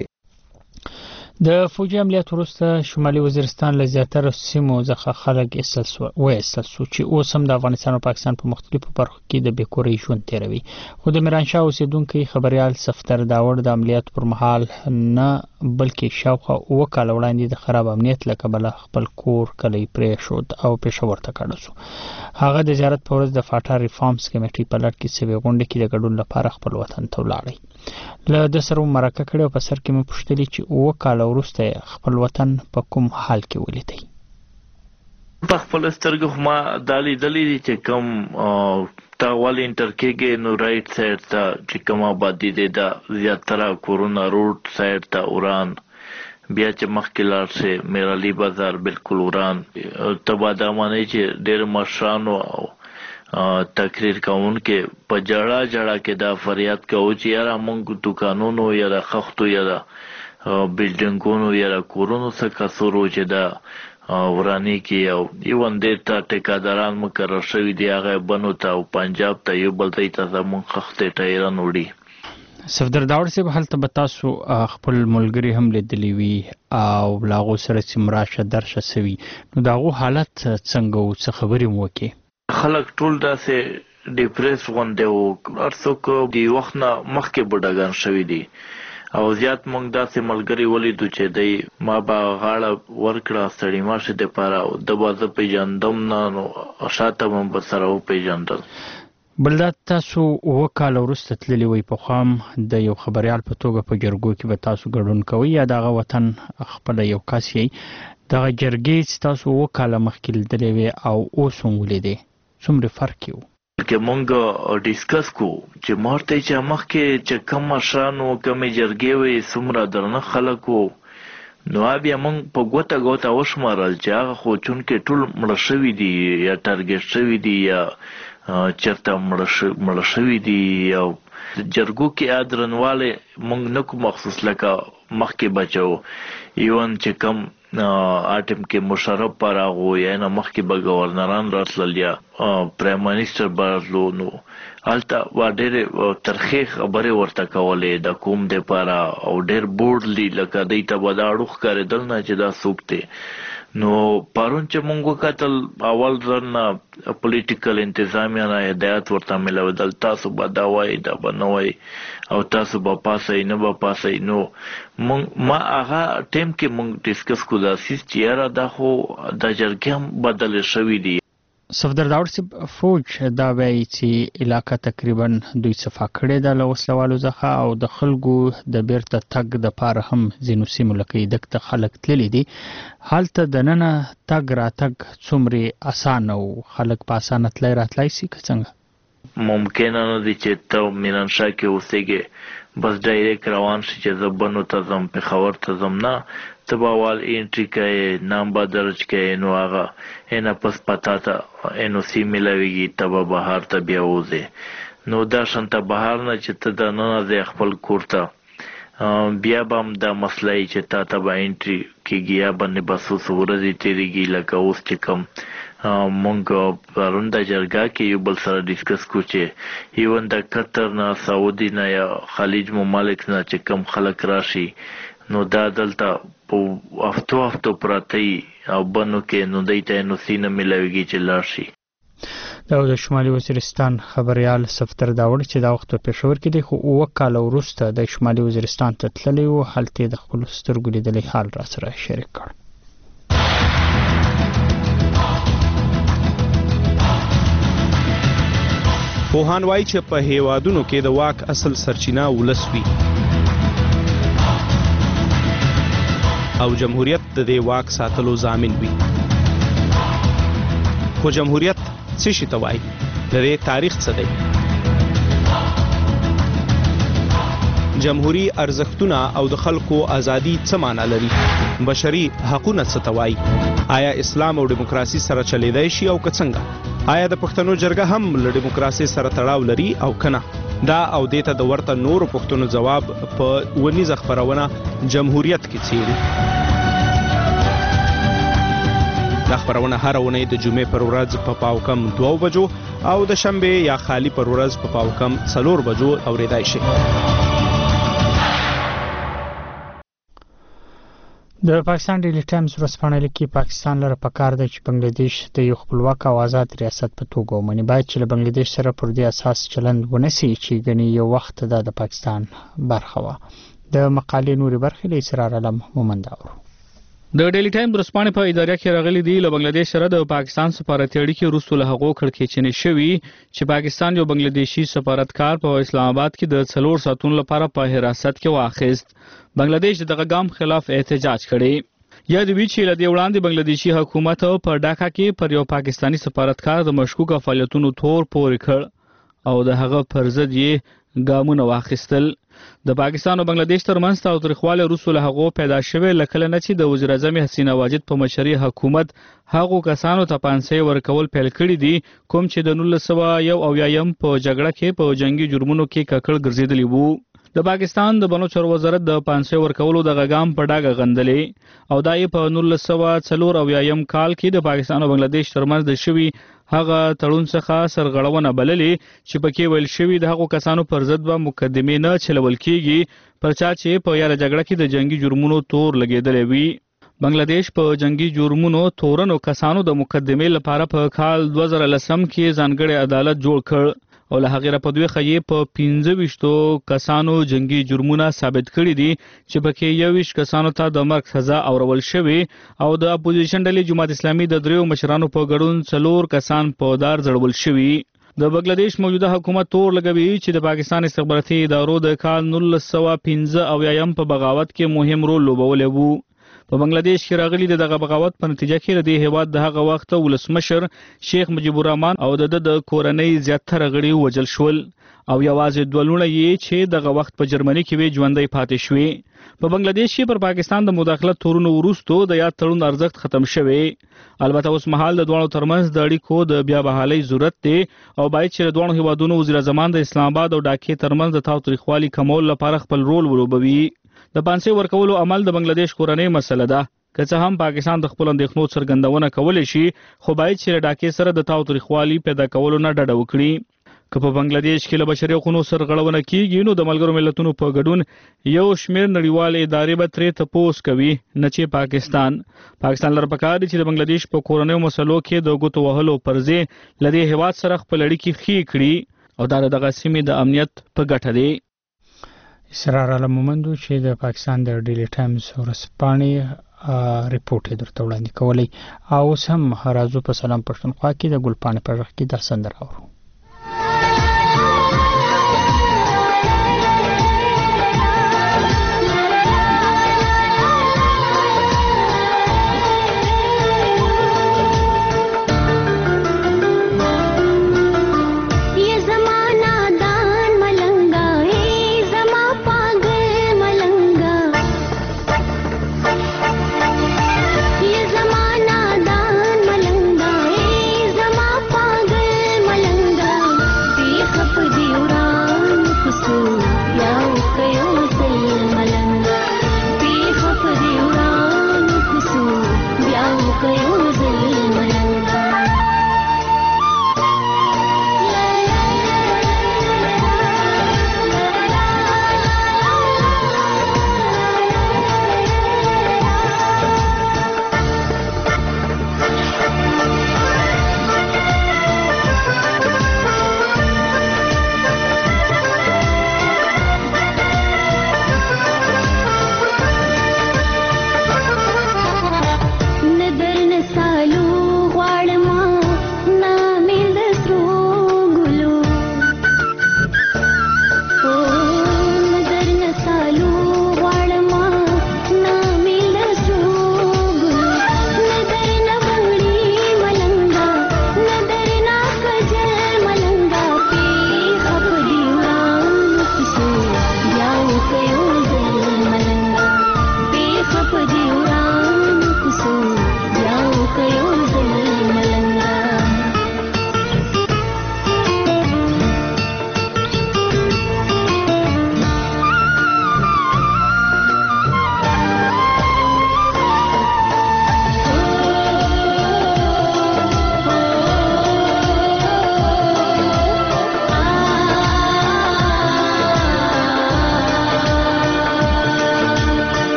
د فوجي عملیات وروسته شمالي وزیرستان له زیاتره سیمو څخه خلک ایستل شو چې اوس هم د افغانستان او پاکستان په مختلفو برخو کې د بیکورۍ ژوند تیروي. خو د میرانشاه اوسیدونکي خبريال صفدر داوړ د عملیات پر مهال نه بلکې شاوخوا 2 کال وړاندې د خراب امنیت له کبله خپل کور کلی پرېښود او پېښور ته کډه شو. هغه د زیارت په ورځ د فاټا ریفارمز کمیټې په لړ کې سوي غونډه کې د ګډون لپاره خپل وطن ته ولاړی. له د سره مرکه کړي او په سر کې مې پوښتلې چې 2 کال وروسته خپل وطن په کوم حال کې ولیدي. په خپل سترګو ما دالي دي چې کوم تاوال انټر کېږي نو رائټ سایډ ته چې کوم آبادی دی دا زیاتره کورونا روډ سایډ ته اوران بیا چې مخکې لاړ شي میرعلی بازار بالکل وران تبا دا معنی چې ډېر مشرانو او تقریر کوونکې په جړه کې دا فریاد کوي چې یاره موږ دکانونو یا د خښتو یا د بلډینګونو یا د کورونو څخه کسورو چې دا ورانی کې او ایون دې ته ټیکاداران مقرر شوي دي هغه بنو ته او پنجاب ته یو بل ځای ته زموږ خښتې ټایران وړي صفدر داور صاحب هلته به تاسو خپل ملګري هم لیدلی وي او له هغو سره چې مراشه درشه سوي نو د هغو حالت څنګه و څه خبرې مو وکړې خلک ټول داسې ډیپریس غوندې و هر څوک د وخت نه مخکې بوډاګان شوي دي او زیات موږ داسې ملګري ولیدو چې دی ما به غاړه ورکړه ستړي ماشه دپاره د به زه پېژندم نه نو شاته به م به سره وپېژندل بل دا تاسو 7 کاله وروسته تللي وئ پخوا هم د یو خبریال په توګه په جرګو کې به تاسو ګډون کوئ یا دغه وطن خپله یو کس یې دغه جرګې چې تاسو 7 کاله مخکې لیدلې وې او اوس هم ولیدې څومره فرق یو که مونږ ډیسکس کو چې مورته چې مخکې چې کم مشرانو کمې جرګې وې څومره درنه خلک وو نو بیا مونږ په ګوته وشمارل چې هغه خو چونکې ټول مړه شوي دي یا ټارګېټ شوي دي یا چېرته مړه شوي دي او جرګو کې درنوالی مونږ نه کوو مخصوص لکه مخکې بچو ایون چې کم اټم کې مشرف پر راغو یا نه مخکې به ګورنران راتلل یا پرایم منسټر به راتلو نو هلته به ډېرې ترخې خبرې ورته کولې د قوم دپاره او ډېر بوډلی لکه دوی ته به دا اړو ښکارېدل نه چې دا څوک دی نو پرون چې مونږ وکتل اول ځل نه پولیټیکل انتظامیه نه هدایت ورته میلاودل تاسو به دا وایئ دا به نه وایئ او تاسو به پاسئ نه به پاسئ نو ما هغه ټایم کې مونږ ډسکس کو داسې چې یاره دا خو دا جرګې هم بدلې شوي دي صفدر داور صاحب فوج دا وایي چې علاقه تقریبا دوی صفا کړې ده له وسلوالو څخه او د خلکو د بیرته تګ دپاره هم ځینو سیمو لکه ایدک ته خلک تللي دي هلته دننه تګ راتګ څومره اسانه و خلک په اسانه تلی راتلی سي که څنګه ممکنه نه دي چې ته مینانشاه کې اوسېږې بس ډایرکټ روان شي چې زه بنو ته ځم پېښور ته ځم نه ته به اول انټري کوې نام به درج کوې نو هغه اینا پس پتا ته NOC میلاویږي ته به بهر ته بیا وځې نو دا شانته بهر نه چې ته دننه ځې خپل کور ته بیا به هم دا مسله یي چې تا ته به انټري کېږي یا باندې بس اوس ورځې تېرېږي لکه اوس چې کوم مونږ پرون د جرګه کې یو بل سره ډسکس کو چې ایون د قطر نه سعودي نه یا خلیج ممالک نه چې کم خلک راشي نو دا دلته په هفتو پراته او بنو کې نو دوی ته NOC نه میلاویږي چې لاړ شي دا د شمالي وزیرستان خبریال صفدر داور چې دا وخت په پېښور کې دی خو 7 کاله وروسته د شمالي وزیرستان ته تللی و هلته د خپلو سترګو لیدلی حال را سره شریک کړ پوهان وایي چې په هیوادونو کې د واک اصل سرچینه ولس وي او جمهوریت د دې واک ساتلو ضامن وي خو جمهوریت څه شي ته وایي د دې تاریخ څه دی جمهوری ارزښتونه او د خلکو ازادي څه معنا لري بشري حقوقونه څه ته وایي آیا اسلام او دیموکراسي سره چلیدای شي او که څنګه آیا د پښتنو جرګه هم له دیموکراسي سره تړاو لري او کنه دا او دیته د ورته نورو پښتنو جواب په ونیزه خبرونه جمهوریت کې څیړي دا خبرونه هر اونۍ د جمعې پر ورځ په پاوکم 2 بجو او د شنبه یا خالی پر ورځ په پاوکم 4 بجو اوریدای شي د پاکستان ډیلی ټایمز ورځپاڼه لیکي پاکستان لره پکار دی چې بنگلاديش د یو خپلواک او آزاد ریاست په توګه ومني باید چې له بنگلاديش سره پر دې اساس چلند ونسي چې ګنې یو وخت د پاکستان برخه وه د مقالې نورې برخې له اسرار علم مومنداور د ډیلی ټایم ورځپاڼې په اداره کې راغلي دي له بنگلاديش سره د پاکستان سفارتي اړیکې وروسته له هغو کړکېچنې شوي چې پاکستان یو بنگلاديشي سفارتکار په اسلام آباد کې د 4 ساعتونو لپاره په حراست کې واخیست بنگلاديش دغه ګام خلاف احتجاج کړي یا د وی چې لدی وړاندې بنگلاديشي حکومت په ډاکا کې پر یو پاکستانی سفارتکار د مشکوک فعالیتونو تور پورې کړ او د هغه پر ضد یې ګامونه واخیستل. د پاکستان او بنگلاديش ترمنځ تاوتریخوالی وروسته له هغو پیدا شوی لکه نه چې د وزیر اعظم حسینه واجد په مشرۍ حکومت هغو کسانو ته پانسۍ ورکول پیل کړي دي کوم چې د 1971 په جګړه کې په جنگي جرمونو کې ککړ ګرځېدلي وو. د پاکستان د بنو چارو وزارت د پانسۍ ورکولو د غام په ډاګه غندلې او دا یې په 1994 کال کې د پاکستان او بنگلاديش ترمنځ د شوی هغه تړون څخه سرغړونه بللې چې پکې ویل شوی د هغو کسانو پر ضد به مقدمې نه چلول کیږي پر چا چې په یاره جګړه کې د جنگي جرمونو تور لګېدلی وي. بنگلاديش په جنگي جرمونو تورنو کسانو د مقدمې لپاره په کال 2010 کې ځانګړی عدالت جوړ کړ او له هغې راپدویخه یې په 25 کسانو جنگي جرمونه ثابت کړي دي چې پکې 21 کسانو ته د مرګ سزا اورول شوې او د اپوزیشن ډلې جماعت اسلامي د 3 مشرانو په ګډون 4 کسان په دار ځړول شوي. د بنگلاديش موجوده حکومت تور لګوي چې د پاکستان استخباراتي ادارو د کال 1915 په بغاوت کې مهم رول لوبولی وو. په بنگلاديش کې راغلي دغه بغاوت په نتیجه کې د دې هیواد د هغه وخت ولسمشر شیخ مجیب الرحمن او د کورنۍ زیاتره غړي وژل شول او یوازې 2 لوڼې یې چې دغه وخت په جرمني کې وې ژوندۍ پاتې شوې. په بنگلاديش کې پر پاکستان د مداخلت تورونو وروسته د یاد تړون ارزښت ختم شوی. البته اوس مهال د دوه ترمنځ د اړیکو د بیا بحالۍ ضرورت دی او باید چې د دوه هیوادونو وزیر اعظمان د اسلام آباد او ډاکې ترمنځ د تاوتریخوالي کمول لپاره خپل رول ولوبوي. د پانسۍ ورکولو عمل د بنگلاديش کورنۍ مسله ده که څه هم پاکستان د خپل اندېښنو څرګندونه کولی شي خو باید چې له ډاکې سره د تاوتریخوالي پیدا کولو نه ډډه وکړي. که په بنگلاديش کې له بشري حقوقو سرغړونه کیږي نو د ملګرو ملتونو په ګډون یو شمېر نړیوال ادارې به ترې تپوس کوي نه چې پاکستان لپاره پکار دي چې د بنگلاديش په کورنیو مسلو کې د ګوتو وهلو پر ځای له دې هیواد سره خپل اړیکې ښې کړي او دا دغه سیمې د امنیت په ګټه دی. اسرار علمومندو چې د پاکستان د ډیلی ټایمز ورځپاڼې ریپورټ درته وړاندې کولی او اوس هم راځو په سلام پښتونخوا کې د ګلپاڼې په غږ کې دا سندره اورو. मलंगा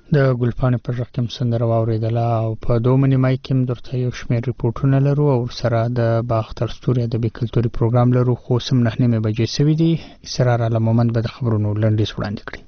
د ګلپانې پر ژغ کې سندره واورېدله او په دوه نیمای کې درته یو شمېر ریپورټونه لرو او سره د باختر ستوري ادبي کلتوري پروګرام لرو خو سم 9 بجې سوي دي اسرار علي مومند به د خبرونو لنډیز وړاندې کړي.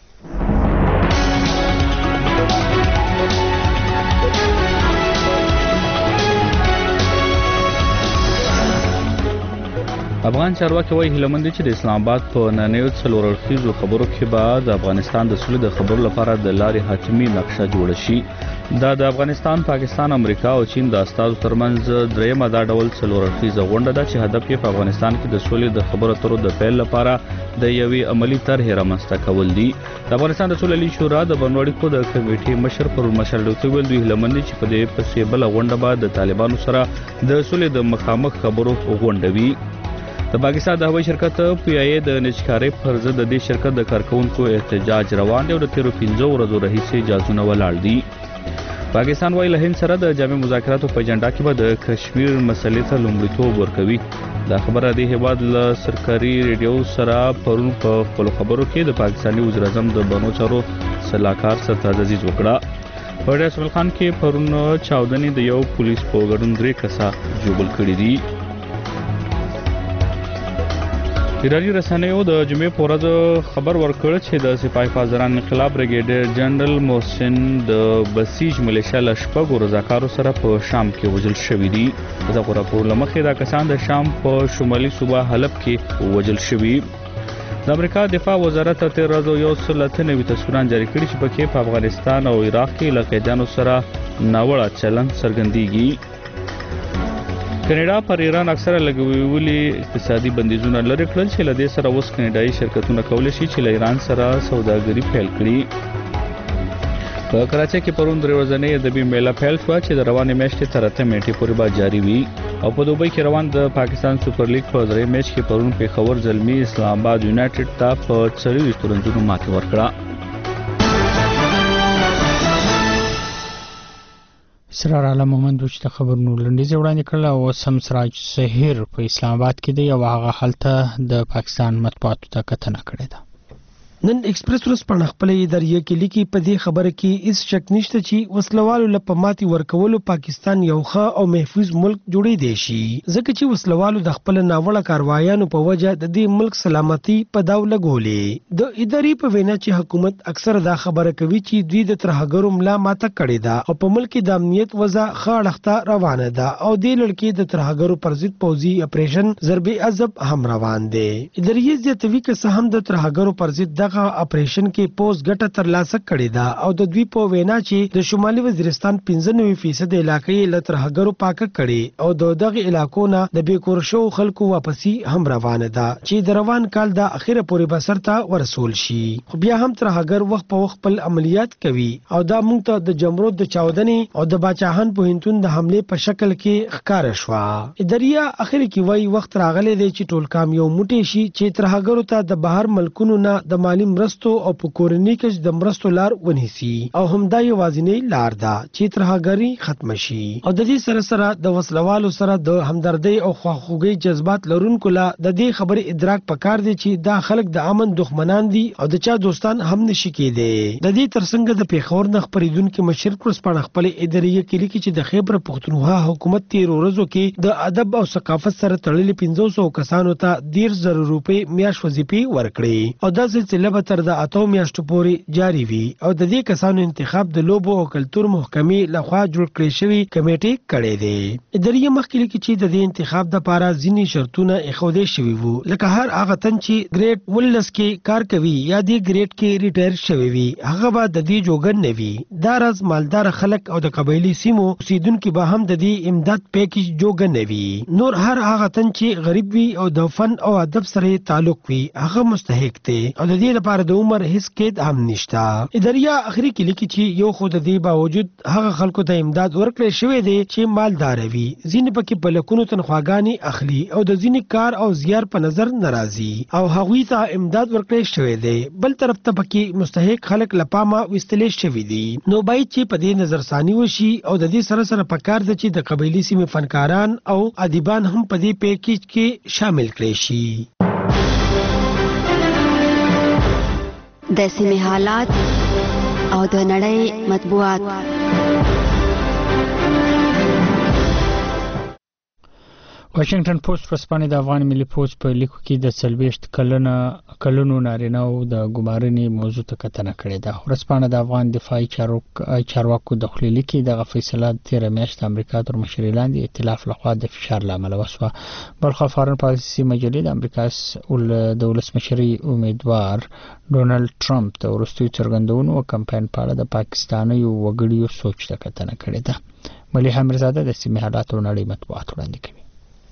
افغان چارواکي وايي هیلمند چې د اسلام آباد په نننیو څلور اړخیزو خبرو کې بعد افغانستان د سولې د خبرو لپاره د لارې حتمی نقشه جوړ شي. دا د افغانستان، پاکستان، امریکا او چین د استازو ترمنځ درېمه دا ډول څلور اړخیزه غونډه ده چې هدف یې په افغانستان کې د سولې د خبرو اترو د پیل لپاره د یوې عملی طرحې رامنځته کول دي. د افغانستان د سولې شورا د بڼو اړیکو د کمیټې مشر پرون مشال ډوکټر ویل دوی هیلمند چې په دې پسې بل غونډه بعد د طالبانو سره د سولې د مخامخ خبرو غونډه وي. د پاکستان د هوایي شرکت PIA د نجکارۍ پر ضد د دې شرکت د کارکونکو احتجاج روان دی او د تیرو 15 ورځو راهیسې اجازهونه ولاړ دي. پاکستان وايي له هند سره د جامع مذاکراتو په اجنډا کې به د کشمیر مسلې ته لومړیتوب ورکوي. دا خبره د هیواد له سرکاري ریډیو سره پرون په خپل خبرو کې د پاکستاني وزیر اعظم د بنو چارو صلاحکار سرتاج عزیز وکړه. په ریاست خان کې پرون چاودنې د یو پولیس په ګډون 3 کسه جوړ کړي دي. ایرانی رسنیو د جمعې په ورځ خبر ورکړ چې د سپاه حفاظران انقلاب بریګیډر جنرال محسن د بسیج ملیشیا له شپږو رضاکارو سره په شام کې وژل شوي دي. دغه راپور له مخې دا کسان د شام په شمالي صوبه حلب کې وژل شوي. د امریکا دفاع وزارت تر ورځو یو څل 93 تصویران جاری کړي چې پکې په افغانستان او عراق کې له قیدیانو سره ناوړه چلند څرګندېږي. کینیډا پر ایران اکثره لګولي اقتصادي بندیزونه لري کړل چې له دې سره اوس کینیډایي شرکتونه کولی شي چې له ایران سره سوداګري پیل کړي. په کراچۍ کې پرون 3 ورځنۍ ادبي میله پیل شوه چې د روانې میاشتې تر 8 نیټې پورې به جاري وي او په دوبۍ کې روان د پاکستان سوپر لیګ په درې میچ کې پرون پیښور زلمي اسلام آباد یونایټډ ته په 40 رنزونو ماتې ورکړه. اسرار علي مومند چې د خبرونو لنډیز وړاندې کړل او سم سراج سحر په اسلام آباد کې دی او هغه حالته د پاکستان مطبوعاتو ته کتنه کړې ده. نن ایکسپریس ورځ په خپل ادارې کې لیکي په دې خبره کې هیڅ شک نشته چې وسلوالو لپاره ماتي ورکولو پاکستان یو ښه او محفوظ ملک جوړې دی شي ځکه چې وسلوالو د خپل ناوړه کاروایانو په وجه د دې ملک سلامتي په داو لګولې. د ادارې په وینا چې حکومت اکثر دا خبره کوي چې دوی د ترهګرو ملا ماته کړې ده او په ملک د امنیت وضع خاړخته روانه ده او د لړکې د ترهګرو پر ضد پوځي اپریشن ضرب عذاب هم روان دي. ادارې زیاتوي که څه هم د ترهګرو پر ضد اپریشن کې پوز ګټه ترلاسه کړې ده او د دوی په وینا چې د شمالي وزیرستان 95% علاقې له ترهګرو پاکه کړي او دغه علاقو نه د بیکور شو خلکو واپسی هم روانه ده چې د روان کال د اخیره پورې بسرته ورسول شي. خو بیا هم ترهګر وخت په وخت خپل عملیات کوي او دا موږ ته د جمرود د چاودنې او د باچاهان په هنتون د حمله په شکل کې ښکار شو. اداریا اخر کې وایي وخت راغلی دی چې ټول کام یو موټی شي چې ترهګرو ته د بهر ملکونو نه د مالی مرستو او په کورنۍ کې د مرستو لار ونیسي او همدا یوازینی لار ده چې ترهګری ختم شي او د دې سره سره د وسلوالو سره د همدردۍ او خواخوږي جذبات لرونکو لا د دې خبرې ادراک پکار دی چې دا خلک د امن دښمنان دي او د چا دوستان هم نشي کېدی. د دې ترڅنګ د پیښور نه خبرېدونکو مشر کورسپاڼه خپل ادارې کې لیکي چې د خیبر پختونخوا حکومت 13 ورځو کې د ادب او ثقافت سره تړلې 500 کسانو ته 100,000 روپۍ میاش وظیفې ورکړي او دا سلسله به تر د 8 میاشتو پورې جاری وي او د دې کسانو انتخاب د لوبو او کلتور محکمې لخوا جوړ کړی شوی کمیټې کړي دي. ادارې مخکې لیکي چې د دې انتخاب د لپاره ځینې شرطونه اخودې شوي وو لکه هر هغه تن چې ګریډ 19 کې کار کوي یا د ګریډ کې ریټایر شوی وي هغه به د دې جوګن نه وي. دا راز مالدار خلک او د قبایلی سیمو اوسیدونکو به هم د دې امداد پیکیج جوګن نه وي. نور هر هغه تن چې غریب وي او د فن او ادب سره تعلق وي هغه مستحق دی او د دې لپاره د عمر هیڅ قید هم نشته. اداریا اخري کې لیکي چې یو خود د باوجود هغه خلکو ته امداد ورکړل شوی دی چې مالدار وي ځینې پکې په لکونو تنخواګانې اخلي او د ځینې کار او زیار په نظر ناراضي او هغوی ته امداد ورکړل شوی دی. بل طرف ته پکې مستحق خلک لپامه وستلې شوی دي. نو باید چې په دې نظر ثاني وشي او د دې سره سره پکار د چې د قبایلی سیمې فنکاران او ادیبان هم په دې پیکیج کې شامل کړي شي. د سیمې حالات او د نړۍ مطبوعات. واشنگټن پوسټ ورځپاڼه د افغان ملي پوځ په لیکو کې د 40 کلونو نارینه او د ګمارنې موضوع ته کتنه کړې ده. ورځپاڼه د افغان دفاعي چارواکو د خپلې کې د فیصله 13 میاشت امریکا تر مشرۍ لاندې ائتلاف لخوا د فشار لامل وسوه. بلخوا فارن پالیسي مجلې د امریکا د ولسمشرۍ امیدوار ډونالد ټرمپ د ورستي څرګندونو او کمپاین په اړه د پاکستاني وګړیو سوچ ته کتنه کړې ده. مليحه میرزاده د سیمه حالاتو نړۍ مطبوعات وړاندې کوي.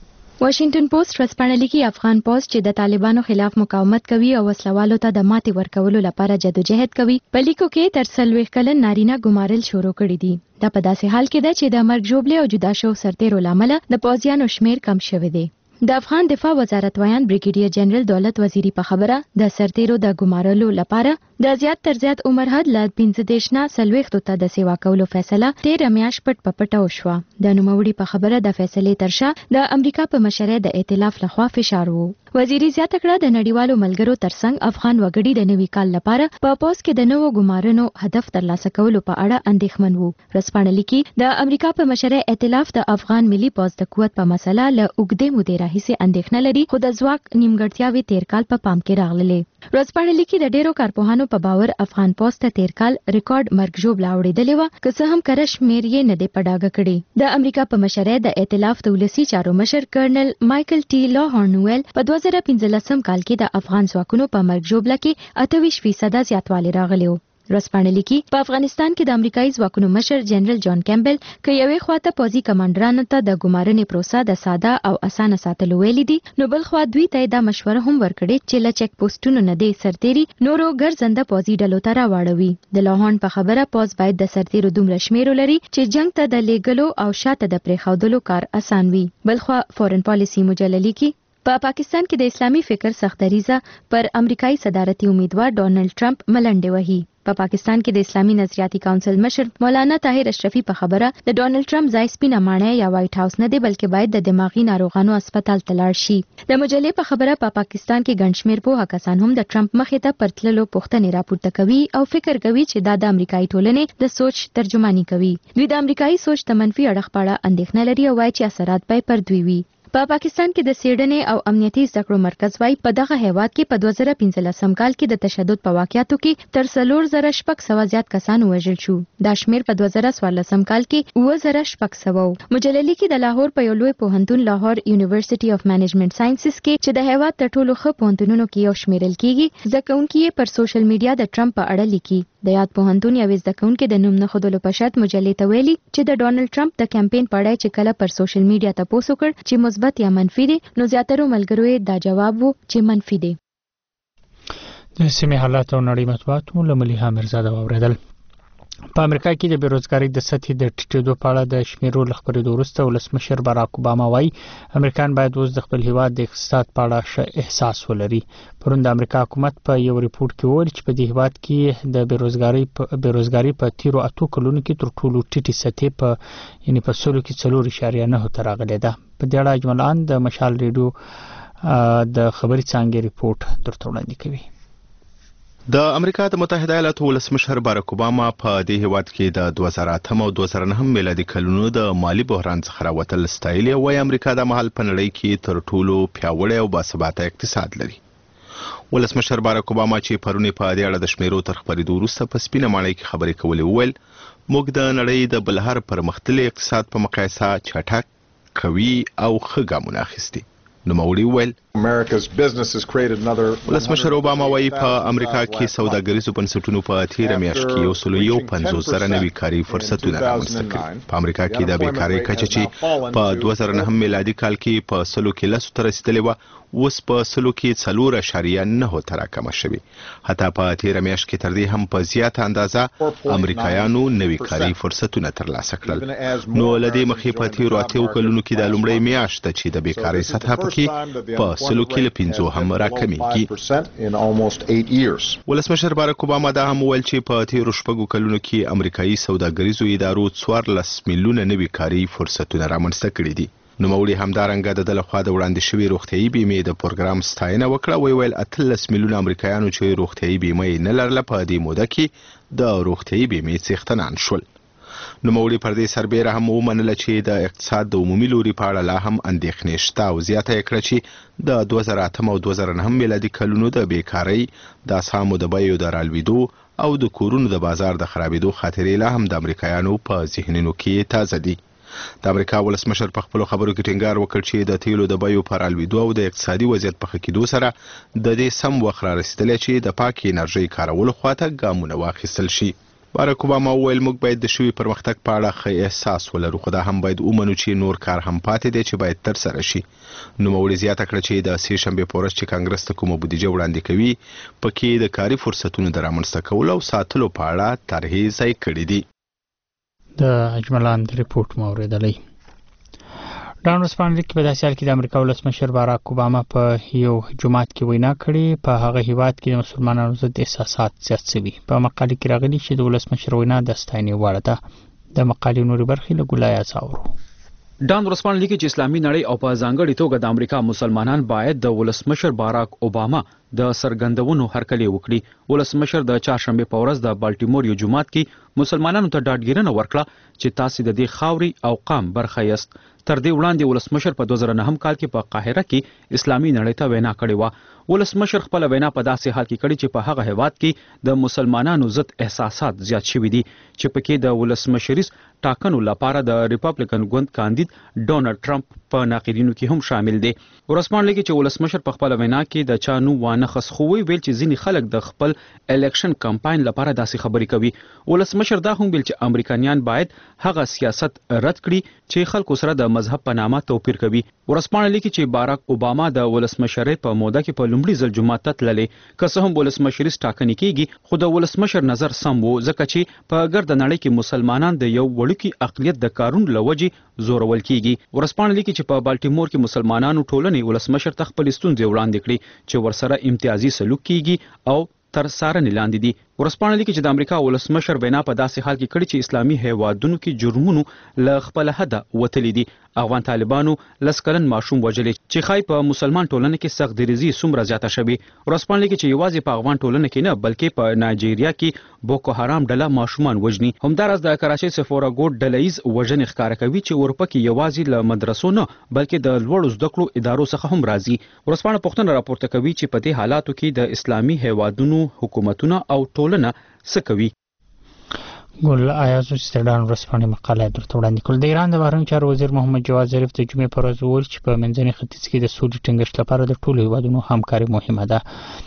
واشنگټن پوسټ ورځپاڼه لیکي افغان پوځ چې د طالبانو خلاف مقاومت کوي او وسلوالو ته د ماتې ورکولو لپاره جدوجہد کوي په لیکو کې تر 40 کلن نارینه ګمارل شروع کړي دي. دا په داسې حال کې ده چې د مرګ ژوبلې او جدا شو سرتیرو لامل د پوځیانو شمیر کم شوی دی. د افغان دفاع وزارت ویان بریګیډیر جنرال دولت وزیری په خبره د سرتیرو د ګمارلو لپاره د زیات تر زیات عمر حد ل 15 نه 40 ته د سیوا کولو فیصله 13 میاشت پټ وشوه. د نوموړي په خبره د فیصلې ترشا د امریکا په مشرۍ د ائتلاف لخوا فشار وو. وزیری زیاته کړه د نړیوالو ملګرو ترڅنګ افغان وګړي د نوي کال لپاره په پوز کې د نوو ګمارنو هدف ترلاسه کولو په اړه اندېښمن وو. ورځپاڼه لیکي د امریکا په مشرۍ ائتلاف د افغان ملي پوز د قوت په مسله له اوږدې مودې راهیسې اندېښنه لري خو د ځواک نیمګړتیاوې تیر کال په پام کې راغللې. ورځپاڼه لیکي د ډیرو کارپوهانو په باور افغان پوز ته تیر کال ریکارډ مرګ ژوبله اوریدلې و که څه هم کره شمیر یې نه دی په ډاګه کړی. د امریکا په مشرۍ د ائتلاف د ولسی چارو مشر کرنل مایکل ټي لاهورن ویل په 2015 کال کې د افغان ځواکونو په مرګ ژوبله کې 28% زیاتوالی راغلی و. ورځپاڼه لیکي په افغانستان کې د امریکایي ځواکونو مشر جنرال جان کیمبل که یوې خواته پوځي کمانډرانو ته د ګمارنې پروسه د ساده او اسانه ساتلو ویلي دي نو بل خوا دوی ته دا مشوره هم ورکړې چې له چک پوسټونو نه دی سرتيري نورو ګرځنده پوځي ډلو ته راوړوي. د لاهورن په خبره پوځ باید د سرتيرو دومره شمیر ولري چې جنگ ته د لیګلو او شاته د پریښودلو کار اسان وي. بل خوا فورن پالیسي مجله لیکي په پاکستان کې د اسلامي فکر سختریزه پر امریکایي صدارتي امیدوار ډونالد ټرمپ ملنډې وهي. په پاکستان کې د اسلامي نظریاتي کونسل مشر مولانا طاهر اشرفي په خبره د ډونالد ټرمپ ځای سپینه ماڼۍ یا وایټ هاوس نه دی بلکې باید د دماغي ناروغانو هسپتال ته لاړ شي. د مجلې په خبره په پاکستان کې ګڼ شمېر پوهه کسان هم د ټرمپ مخې ته پر تللو پوښتنې راپورته کوي او فکر کوي چې دا د امریکایي ټولنې د سوچ ترجماني کوي. دوی د امریکایي سوچ ته منفي اړخ په اړه اندېښنه لري او وایي چې اثرات به پر دوی وي. په پاکستان کې د سیډنې او امنیتي زده کړو مرکز وايي په دغه هیواد کې په 2015 کال کې د تشدد په واقعاتو کې تر 4000 زیات کسان وژل شو. دا شمیر په 2014 کال کې 2600. مجله لیکي د لاهور په یو لوی پوهنتون لاهور یونیورسيټي اف منیجمنت ساينسز کې چې د هیواد تر ټولو ښه پوهنتونونو کې یو شمیرل کیږي زده کوونکي پر سوشل میډیا د ټرمپ په اړه لیکي. د یاد پوهنتون یو زده کوونکي د نوم نه خودلو په شرط مجلې ته ویلي چې د ډونالد ټرمپ د کمپاین په اړه چې کله پر سوشل میډیا تاسو وکړ چې مثبت یا منفي دي نو زیاتره ملګرو یې دا جواب وو چې منفي دي. د سیمه حالات او نړۍ مطبوعات له مليحه میرزاده اوریدل. په امریکا کې د بیروزګاری د سطحې د ټیټېدو په اړه د شمیرو لخبرېدو وروسته ولسمشر باراک اوباما وایي امریکایان باید اوس د خپل هیواد د اقتصاد په اړه ښه احساس ولري. پرون د امریکا حکومت په یو ریپورت کې وویل چې په دې هیواد کې د بیروزګاری په تیرو 8 کلونو کې تر ټولو ټیټې سطحې په یعنی په سلو کې 4.9 ته راغلې ده. په دې اړه اجمالاً د مشال ریډیو د خبري څانګې ریپورت درته وړاندې کوي. د امریکا د متحده ایالاتو ولسمشر باراک اوباما په دې هیواد کې د 2008 او 2009 میلادي کلونو د مالی بحران څخه راوتل ستایلی وایي امریکا د مهال په نړۍ کې تر ټولو پیاوړی او باثباته اقتصاد لري. ولسمشر باراک اوباما چې پرونی په دې اړه د شمیرو تر خبرېدو وروسته په سپینه ماڼۍ کې خبرې کولې وویل موږ د نړۍ د بلهر پرمختللي اقتصاد په مقایسه چټک قوي او ښه ګامونه اخیستي. نوموړي وویل ولسمشر اوباما وایي په امریکا کې سوداګریزو بنسټونو په تیره میاشت کې 150,000 نوي کاري فرصتونه رامنځته کړي. په امریکا کې د بیکارۍ کچه چې په 2009 میلادي کال کې په 100 کې 10 ته رسیدلې وه اوس په 100 کې 4.9 ته راکمه شوې. حتی په تیره میاشت کې تر دې هم په زیاته اندازه امریکایانو نوي کاري فرصتونه ترلاسه کړل. نو له دې مخې په تیرو 8 کلونو کې د لومړۍ میاشت چې د بیکارۍ سطح پکې په 100 کې له 5 هم راکمیږي. ولسمشر باراک اوباما دا هم وویل چې په تیرو 6 کلونو کې امریکایي سوداګریزو ادارو 14 میلیونه نوي کاري فرصتونه رامنځته کړي دي. نوموړي همدارنګه د لخوا د وړاندې شوی روغتيایي بیمې د پروګرام ستاینه وکړه ویل 13 میلیون امریکایانو چې روغتيایي بیمې نه لرله په دې موده کې د روغتيایي بیمې څښتنان شول. نوموړي پر دې سربېره هم ومنله چې د اقتصاد د عمومي لوري په اړه لا هم اندېښنې شته او زیاته یې کړه چې د 2008 او 2009 میلادي کلونو د بیکارۍ د اسهامو د بیو د رالوېدو او د کورونو د بازار د خرابېدو خاطرې لا هم د امریکایانو په ذهنونو کې تازه دي. د امریکا ولسمشر په خپل خبرو کې ټینګار وکړ چې د تیلو د بیو پر رالوېدو او د اقتصادي وضعیت په ښه کېدو سره د دې سم وخت رارسېدلی چې د پاکې انرژۍ کارولو خواته ګامونه واخیستل شي. باراک اوباما وویل موږ باید د شوي پرمختګ په اړه ښه احساس ولرو خو دا هم باید ومنو چې نور کار هم پاتې دی چې باید ترسره شي. نوموړي زیاته کړه چې د سې شنبې په ورځ چې کانګرس ته کومه بودیجه وړاندې کوي پکې د کاري فرصتونو د رامنځته کولو او ساتلو په اړه طرحې ځای کړي دي. د اجملاند ریپورت مو اوریدلی. ډان ورځپاڼه کې په داسې حال کې د امریکا ولسمشر باراک اوباما په یو جمعات کې وینا کړې په هغه هیواد کې د مسلمانانو ضد احساسات زیات شوي. په مقاله کې راغلي چې د ولسمشر وینا د ستاینې وړ ده. د مقالې نورې برخې له ګولایه څاورو. ډان ورځپاڼه لیکي چې اسلامي نړۍ او په ځانګړي توګه د امریکا مسلمانان باید د ولسمشر باراک اوباما د سرګندونو هرکلی وکړي. ولسمشر د چهارشنبه په ورځ د بالټیمور یو جمعات کې مسلمانانو ته ډاډګیرنه ورکړه چې تاسو د دې خاوري او قام برخه یاست. تر دې وړاندې ولسمشر په 2009 کال کې په قاهره کې اسلامي نړۍ ته وینا کړې و. ولسمشر خپل وینا په داسې حال کې کړې چې په هغه هیواد کې د مسلمانانو ضد احساسات زیات شوي دي چې پکې د ولسمشریز ټاکنو لپاره د ریپابلیکن ګوند کاندید ډونالد ټرمپ په ناقدینو کې هم شامل دي. ورسپانډ لیکي چې ولسمشر په خپل وینا کې د چانو وانه خسخوي ویل چې ځینې خلک د خپل الیکشن کمپاین لپاره داسې خبرې کوي. ولسمشر دا هم ویل چې امریکایان باید هغه سیاست رد کړي چې خلکو سره د مذهب په نامه توپیر کوي. ورسپانډ لیکي چې باراک اوباما د ولسمشرۍ په موده کې په لومړي ځل جمعه ته تللی که څه هم ولسمشریز ټاکنې کیږي خو د ولسمشر نظر سم وو ځکه چې په ګرد نړۍ کې مسلمانان د یو وړوکي اقلیت د کارونو لوجې زورول کیږي. ورسپانډ لیکي چې په بالټیمور کې مسلمانانو ټولنې ولسمشر ته خپل ستونزې وړاندې کړې چې ورسره امتیازي سلوک کیږي او تر څارنې لاندې دي. ورسپانډ لیکي چې د امریکا ولسمشر وینا په داسې حال کې کړي چې اسلامي هیوادونو کې جرمونو له خپل حده وتلي دي. افغان طالبانو لسکلن ماشوم وجلې چې خای په مسلمان ټولنه کې سخت دریزي څومره زیاته شوي. ورسپانډ لیکي چې یوازې په افغان ټولنه کې نه بلکې په نایجیریا کې بوکو حرام ډله ماشومان وژني. همدارس د کراچۍ سفورا ګوډ ډلهیز وژنې ښکار کوي چې اروپا کې یوازې له مدرسو نه بلکې د لوړو زده کړو ادارو څخه هم راځي. ورسپانډ پوښتنه راپورته کوي چې په دې حالاتو کې د اسلامي هیوادونو حکومتونه او ټولنه څه کوي. ګل آیازو ستډان ورسپانې مقاله درته وړاندې کړل. د ایران د بهرنیو چارو وزیر محمد جواد ظریف د جمعې پر ورځ وویل چې په منځني ختیځ کې د سولې ټینګښت لپاره د ټولو هیوادونو همکاري مهمه ده.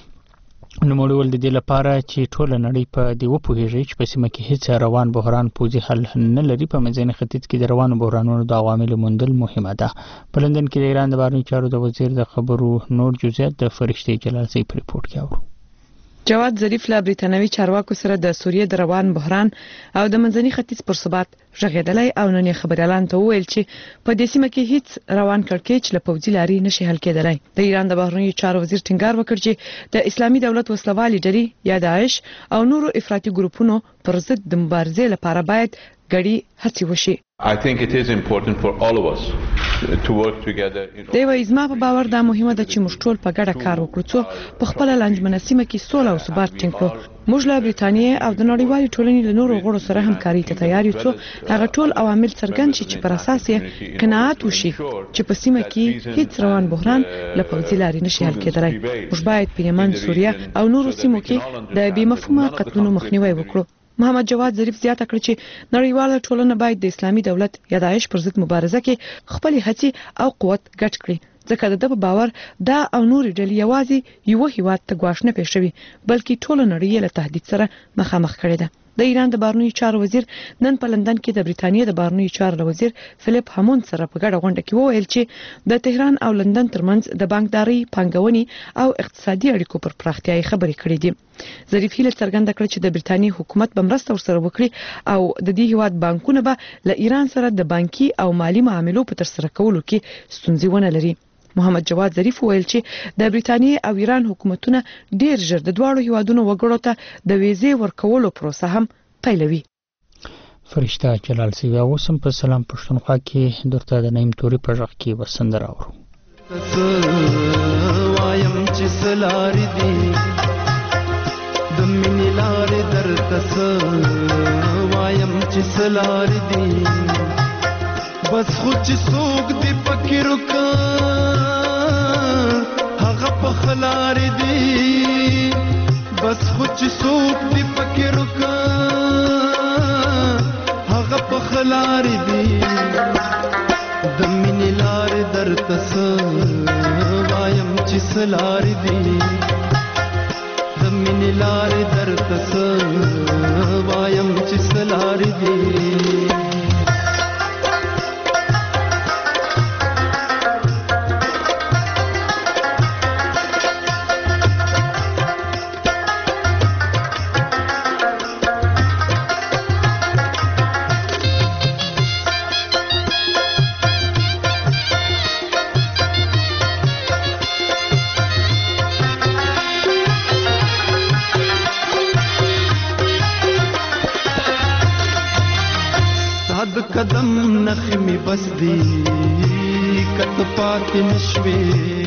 نوموړي وویل د دې لپاره چې ټوله نړۍ په دې وپوهیږي چې په سیمه کې هیڅ روان بحران پوځي حل نه لري. په منځني ختیځ کې د روانو بحرانونو د عواملو موندل مهمه ده. په لندن کې د ایران د بهرنیو چارو د وزیر د خبرو نور جزئیات د فرشتي جلال زی په ریپورت کې اورو. جواد ظریف له بریتانوي چارواکو سره د سوریې د روان بحران او د منځني ختیځ پر ثبات ژغېدلی او نن خبريالان ته وویل چې په دې سیمه کې هیڅ روان کړکېچ له پوځي لارې نشي حل کېدلی. د ایران د بهرنیو چارو وزیر ټینګار وکړ چې د اسلامي دولت وسلوالي ډلې یا داعش او نورو افراطي ګروپونو پر ضد د مبارزې لپاره باید ګډي هڅې وشي. I think it is important for all of us to work together. دی وایي زما په باور دا مهمه ده چې موږ ټول په ګډه کار وکړو څو په خپل لنډمنه سیمه کې سوله او ثبات ټینګ کړو. موږ له بریتانیې او د نړیوالې ټولنې له نورو غړو سره همکاري ته تیار یو څو هغه ټول عوامل څرګند شي چې پر اساس یې قناعت وشي چې په سیمه کې هیڅ روان بحران له پوځي لارې نشي حل کېدلی. موږ باید په یمن، سوریه او نورو سیمو کې د بې مفهومه قتلونو مخنیوي وکړو. محمد جواد ظریف زیاته کړ چې نړیواله ټولنه باید د اسلامي دولت یا داعش پر ضد مبارزه کې خپل هڅې او قوت ګډ کړي ځکه د په باور دا او نور ډلې یوازې یو هیواد ته ګواښ نه پېښوي بلکې ټول نړۍ له تهدید سره مخامخ کړي ده. د ایران د بهرنیو چارو وزیر نن په لندن کې د بریتانیې د بهرنیو چارو وزیر فلیپ هاموند سره په ګډه غونډه کې وویل چې د تهران او لندن ترمنځ د بانکداري، پانګونې او اقتصادي اړیکو پر پراختیاي خبرې کړې دي. ظریف هیله څرګنده کړې چې د بریتانیې حکومت به مرسته ورسره وکړي او د دې هیواد بانکونه به له ایران سره د بانکي او مالی معاملو په ترسره کولو کې ستونزې ونه لري. محمد جواد ظریف ویل چې د بریتانیې او ایران حکومتونه ډیر ژر د دواړو هیوادونو وګړو ته د ویزې ورکولو پروسه هم پیلوي. فرشته جلال سی او سم په سلام پښتونخوا کې درته د نیم توري په ژغ کې وسندر اورو وایم چې سلار دی د مینې لارې درته وایم چې سلار دی بس خو چې څوک دی پکې رکا هغه په خلار دی بس خو چې څوک دی پکې رکا هغه په خلار دی د مینې لارې درته وایم چې سلار دی د مینې لارې درته وایم چې سلار دی قدم نخمی بس دی کت پات نشوی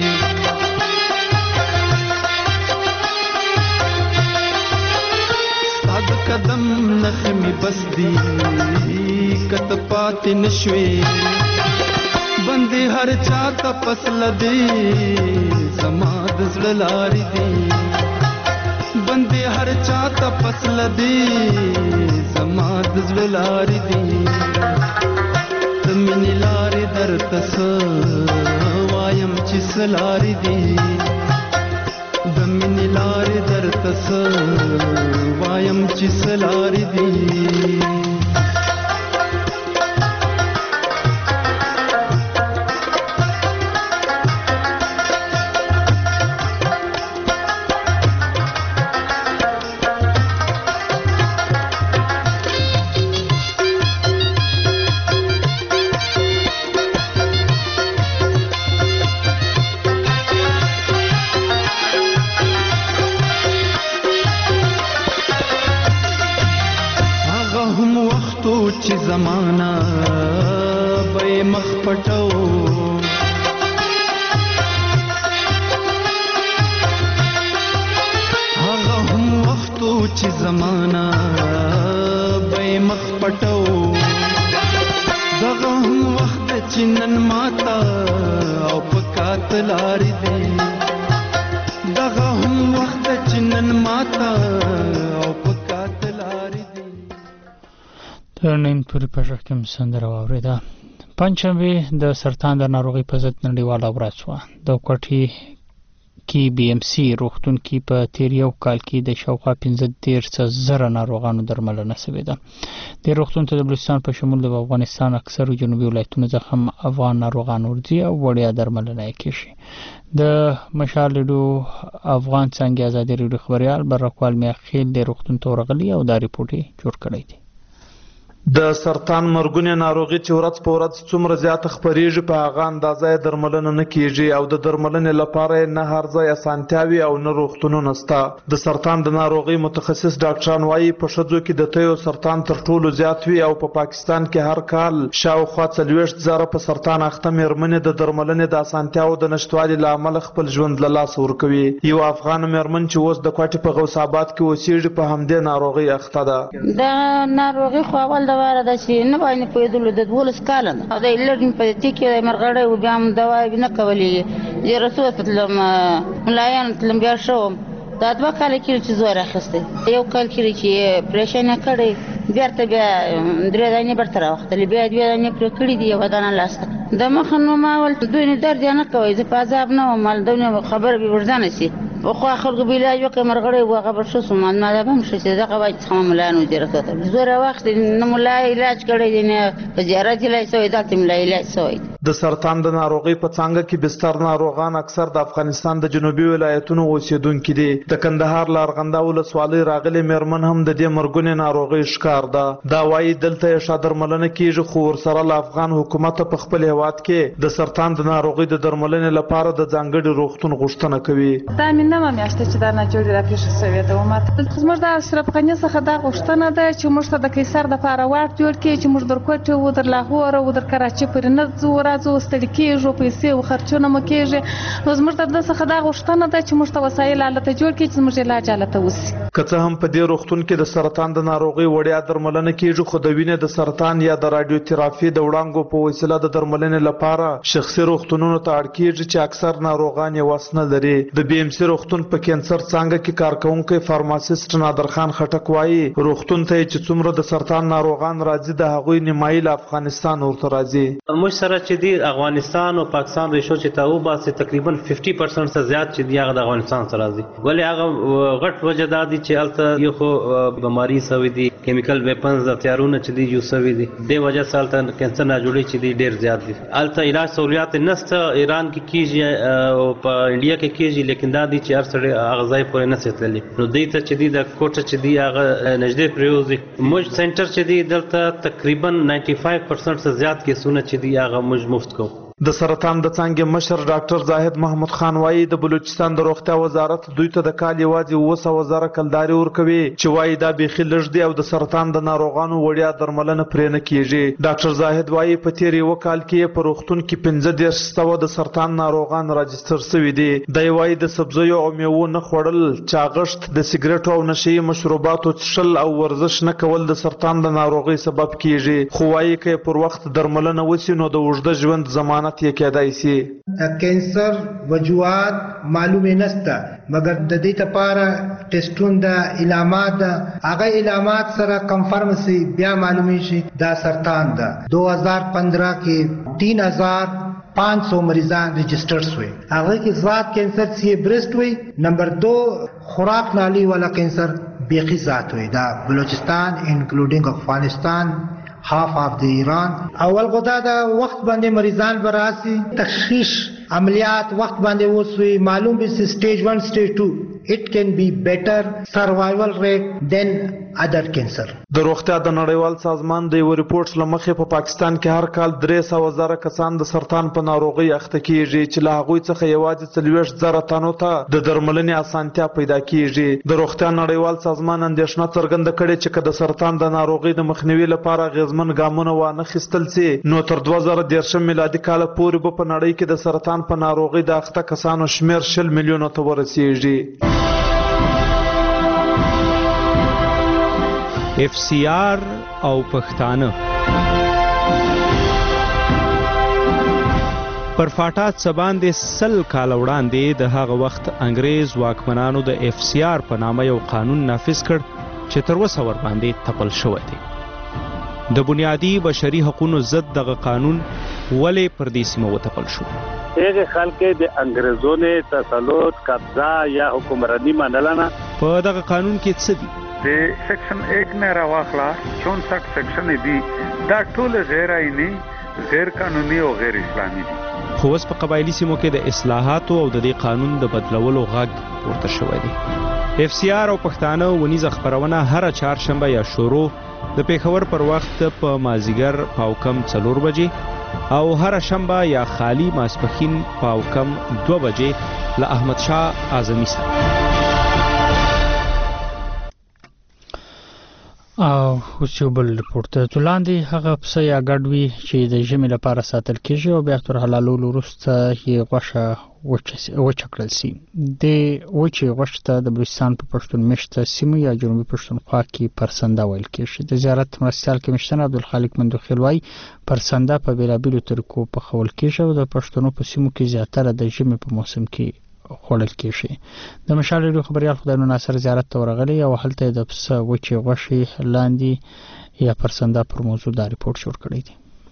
ساد قدم نخمی بس دی کت پات نشوی بندی هر چاہتا پسل دی زماد زلاری دی بندی هر چاہتا پسل دی زماد زلاری دی د مینې لارې درته وایم چې سلارې دي د مینې لارې درته وایم چې سلارې دي چې زمانہ به مخ پټو هغه هم وختو چې زمانہ به مخ پټو دغه هم وخت چې نن ماتا او پکات لارې دی دغه هم وخت چې نن ماتا او پکات لارې دی نیم توري په ژغ کې سندره واورېده. پنجشنبه د سرطان د ناروغۍ په ضد نړیواله ورځ وه. د کوټې کې بي ام سي روغتون کې په تیر یو کال کې د شاوخوا 15,000 ناروغانو درملنه شوې ده. د روغتون ته د بلوچستان په شمول د افغانستان اکثرو جنوبي ولایتونو څخه افغان ناروغان ورځي او وړیا درملنه یې کیږي. د مشال ریډیو افغان څنګه ازادي ریډیو خبريال برکوال میاخیل د روغتون ته ورغلی او دا ریپورت جوړ کړی دی. د سرطان مرګونې ناروغي چې ورځ په ورځ څومره زیات خپریږي په هغه اندازه درملنه نه کیږي او د درملنې لپاره نه هر ځای اسانتیاوي او نه روغتونونه شته. د سرطان د ناروغي متخصص ډاکټران وایي په ښځو کې د تیو سرطان تر ټولو زیات وي او په پاکستان کې هر کال شاوخوا 40,000 په سرطان اخته مېرمنې د درملنې د اسانتیاو د نشټوالي له امله خپل ژوند له لاسه ورکوي. یو افغان مېرمن چې اوس د کوټې په غوث آباد کې اوسېږي په همدې ناروغي اخته ده. دا ناروغي خو اول دواره ده چې نه باندې پوهېدلو د 12 کاله ده او د لږ په دې کې مرغړی و بیا هم دوا نه کولې زه رسول تلم ملایان تلم بیا شوم دا 2 کاله کې چې زور اخیسته یو کال کې چې پریشان کړی بیرته بیا 3 دانې برته راوختلې بیا 2 دانې پر کړې دی یو دانه لاسته د مخنو ما ول دوی نه درد نه کوي زه په عذاب نه مال دونه خبر به ورځنه سي خو خلکو به علاج وکړي مرغړی وغه بر شو سمان ما ده هم شي دغه وای څه ملانو درته زور وخت نه ملای علاج کړی دی نه زیارت علاج سوی دا تم علاج سوی د سرطان د ناروغۍ په څنګه کې بستر ناروغان اکثر د افغانستان د جنوبي ولایتونو اوسیدونکي دي. د کندهار لارغنده ولسوالۍ راغلي میرمن هم د دې مرګونې ناروغۍ ښکار ده. دا وایي دلته یې ښه درملنه کیږي خو ورسره له افغان حکومت په خپل هیواد کې د سرطان د ناروغۍ د درملنې لپاره د ځانګړي روغتون غوښتنه کوي. دا مې نه میاشته چې دا ناجوړي راپېښه شوې ده وماته زموږ د اشرف غني څخه دا غوښتنه ده چې موږ ته د قیصر دپاره واټ جوړ کړي چې موږ در کوټې و در لاهور او در کراچۍ پورې نه ځو راځو ستړي کېږو پیسې و خرچونه مو کېږي نو زموږ ته د څخه دا غوښتنه ده چې موږ ته وسایل هلته جوړ کړي چې زموږ علاج هلته وشي. که څه هم په دې روغتون کې د سرطان د ناروغۍ وړیا درملنه کیږي خو د وینې د سرطان یا د راډیوتراپي د وړانګو په وسیله د درملنې لپاره شخصي روغتونونو ته اړ کیږي چې اکثر ناروغان یې وس نه لري. د بي ام سي روغتون په کینسر څانګه کې کارکونکی فارماسیست نادرخان خټک وایي روغتون ته چې څومره د سرطان ناروغان راځي د هغوی نیمایي له افغانستان ورته راځي. موږ سره چې دی افغانستان او پاکستان ریشو چې ته وباسي تقریبا 50% څخه زیات چې دی هغه د افغانستان سره راځي. ولې هغه غټ وجه دا دي چې الته یو خو بیماری سوي دي کیمیکل ویپنز د تیارونه چې دی یو سوي دي د وجه سره الته کینسر نه جوړي چې دی ډیر زیات دي. الته علاج سہولیات نشته ایران کې کیږي او په انډیا کې کیږي لیکن دا دي چې هر سړی هغه ځای پورې نه ستللی نو دوی ته چې دی د کوټه چې دی هغه نږدې پریوزي. موږ سنټر چې دی دلته تقریبا 95% څخه زیات کیسونه چې دی هغه موږ مفت کوو. د سرطان د څانګې مشر ډاکټر زاهد محمود خان وایي د بلوچستان د روغتیا وزارت دوی ته د کال یوازې 200,000 کلداري ورکوي چې وایي دا بیخي لږ دی او د سرطان د ناروغانو وړیا درملنه پرې نه کیږي. ډاکټر زاهد وایي په تیر یو کال کې په روغتون کې 15,000 د سرطان ناروغان راجستر شوي دي. دی وایي د سبزیو او میوو نه خوړل چاغښت د سیګریټو او نشهیي مشروباتو څښل او ورزش نه کول د سرطان د ناروغۍ سبب کیږي خو وایي که پر وخت درملنه وشي نو د اوږده ژوند ضمانت یې کېدای شي. کینسر وجوهات معلومه نشته مګر د دې لپاره ټیسټونه د علامات هغه علامات سره کنفرم شي بیا معلومه شي دا سرطان ده. 2015 کې 3,500 مریضان رجسٹرڈ ہوئے هغه کې ذات کینسر سی برسٹ ہوئی. نمبر 2 خوراک نالی والا کینسر بیخی ذات ہوئی دا بلوچستان انکلوڈنگ افغانستان half of the Iran. اول غدا دا وقت باندې مریضان براسي تشخیص عملیات وقت باندې وسوي معلوم به stage 1 stage 2 it can be better survival rate than other cancer. د روغتیا د نړیوال سازمان د یو ریپورت لمخې په پاکستان کې هر کال 300,000 کسان د سرطان په ناروغۍ اخته کیږي چې له هغوی څخه یوازې 40,000 تنو ته د درملنې اسانتیا پیدا کیږي. د روغتیا نړیوال سازمان اندېښنه څرګنده کړې چې که د سرطان د ناروغۍ د مخنیوي لپاره غیرمن ګامونه وانه خیستل سي نو تر 2013 میلادي کال پورې به په نړۍ کې د سرطان په ناروغۍ د اخته کسانو شمیر 60 میلیونو ته ورسیږي. اف سی آر او پښتانه پر فاټات سباندې 100 کال وړاندې د هغه وخت انګريز واکمنانو د اف سی آر په نامه یو قانون نافذ کړ چې تر اوسه ور باندې تپل شوی دی. د بنیادی بشري حقوقو ضد دغه قانون ولې پر دې سیمه وتپل شو؟ هغه خلک د انګريزونو تسلط قبضه یا حکمرانی منلنه. په دغه قانون کې څه دي؟ د سیکشن 1 نه راوخلا 64 سیکشن دي دا ټول غیر آئینی غیر قانوني او غیر اسلامي دي. خو اوس په قبایلی سیمو کې د اصلاحاتو او د دې قانون د بدلولو غږ پورته شوی دی. اف سی آر او پښتانه ونیزه خبرونه هر چهارشنبه یا شروع د پیښور پر وخت په مازیګر پاوکم 4 بجې او هر شنبه یا خالی ماسپخین پاوکم 2 بجې له احمد شاه اعظمي سره. او وسوبل رپورت ته لاندې هغه پسه یا ګډوي چې د ژمي لپاره ساتل کیږي او بیا تر حلالولو وروسته یې غوښه وچکړل شي. د وچې غوښې ته د بلوچستان په پښتون مشته سیمو یا جنوبي پښتونخوا کې پرسنده ویل کیږي. د زیارت مرستیال کمشنر عبدالخالق مندوخیل وايي پرسنده په بیلابیلو طریقو پخول کیږي او د پښتنو په سیمو کې زیاتره د ژمي په موسم کې خوړل کیږي. د مشال ریډیو خبريال خدای نو ناصر زیارت ته ورغلی او هلته د پسه وچې غوښې لاندې یا پرسنده پر موضوع دا ریپورت جوړ کړی دی.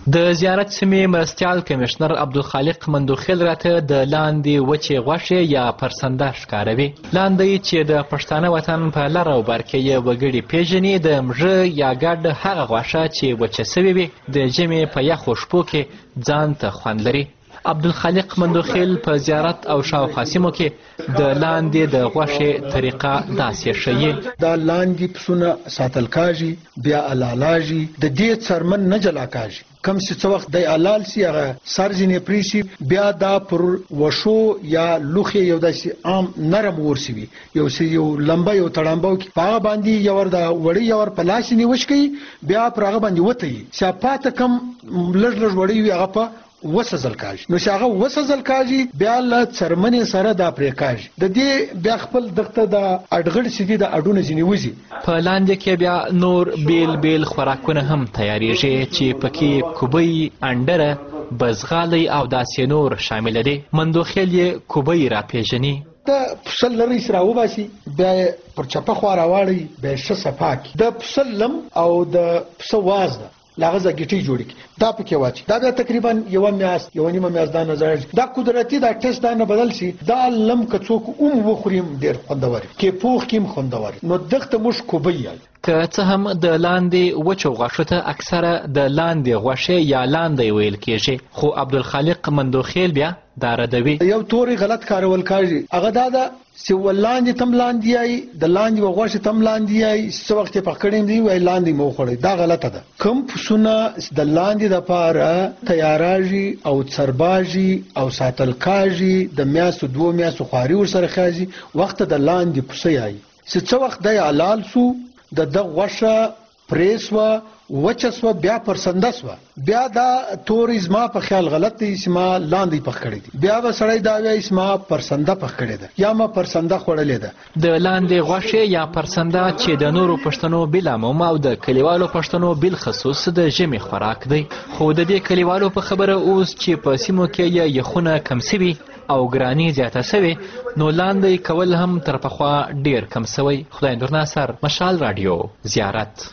د زیارت سیمې مرستیال کمشنر عبدالخالق مندوخیل راته د لاندې وچې غوښې یا پرسنده ښکاروي. لاندې چې د پښتانه وطن په لر او بر کې یې وګړي پیژني د مږه یا ګډ هغه غوښه چې وچه سوې وي د ژمي په یخو شپو کې ځان ته خوند لري. عبدالخالق مندوخیل په زیارت او شاوخوا سیمو کې د لاندې د غوښې طریقه داسې ښیي. دا لاندې پسونه ساتل کاږي، بیا الالاږي، د دې څرمن نه جلا کاږي. کم چې څه وخت د الال سي هغه سر ځینې پریشي، بیا دا پر وشو یا لوښې یو داسې عام نرم ورسي وي، یو لمبه یو تړامبو کې په هغه باندې یو ور د وړي یو ور په لاس نیوش کوي، بیا پر هغه باندې وتهیي چې پاته کم لږ لږ وړي وي هغه په وسزل کاږي. نو چې هغه وسزل کاږي بیا له څرمنې سره دا پرې کاږي. د دې بیا خپل دغه د اډغړ سیدي د اډونه ځینې وځي. په لاندې کې بیا نور بیل بیل خوراکونه هم تیاریږي چې پکې کوبی، انډره، بزغالی او داسې نور شامل دي. مندوخیل یې کوبی را پیژني. د پسل لري سره وباسي، بیا پر چپه خوا راواړي، بیا ښه صفا کړي. د پسل لم او د پسه واز ده لاغزه ګټي جوړی دا پکې واچي. دا بیا تقریبا یو میاشت یو نیمه میاشت دا نظر دا قدرتي دا ټیسټ دا نه بدل شي. دا لم کڅوک وخوریم ډیر خوندور کې پوخ کیم خوندور. نو دغه مش کوبي که څه هم د لاندې وچو غوښو ته اکثره د لاندې غوښې یا لاندې ویل کېږي، خو عبدالخالق مندوخیل بیا دا ردوي. یو توري غلط کارول کاږي. هغه دا چې ولاندې تم لاندې ای د لاندې غوښه تم لاندې ای څو وخت په کړم دی وای لاندې مو خوري. دا غلطه ده. کوم پسونه د لاندې د پاره تیاراجي او څرباجي او ساتل کاږي د میاسو 2 میاسو خواري ور سره خاجي وخت د لاندې پسې ای څو وخت د علال سو د غوښه پریسوا وچسوا بیا پرسندسوا بیا دا توریزما په خیال غلط دی چې ما لاندې پخ کړی دی. بیا به سړی دا وایي چې ما پرسنده پخ کړی ده یا ما پرسنده خوړلې ده. د لاندې غوښې یا پرسنده چې د نورو پښتنو بل عموم او د کلیوالو پښتنو بل خصوص د ژمي خوراک دی. خو د دې کلیوالو په خبره اوس چې په سیمو کې یخونه کم سوي او ګرانی زیاته سوي، نو لاندې کول هم تر پخوا ډیر کم سوی. خدای نور ناصر، مشال رادیو، زیارت.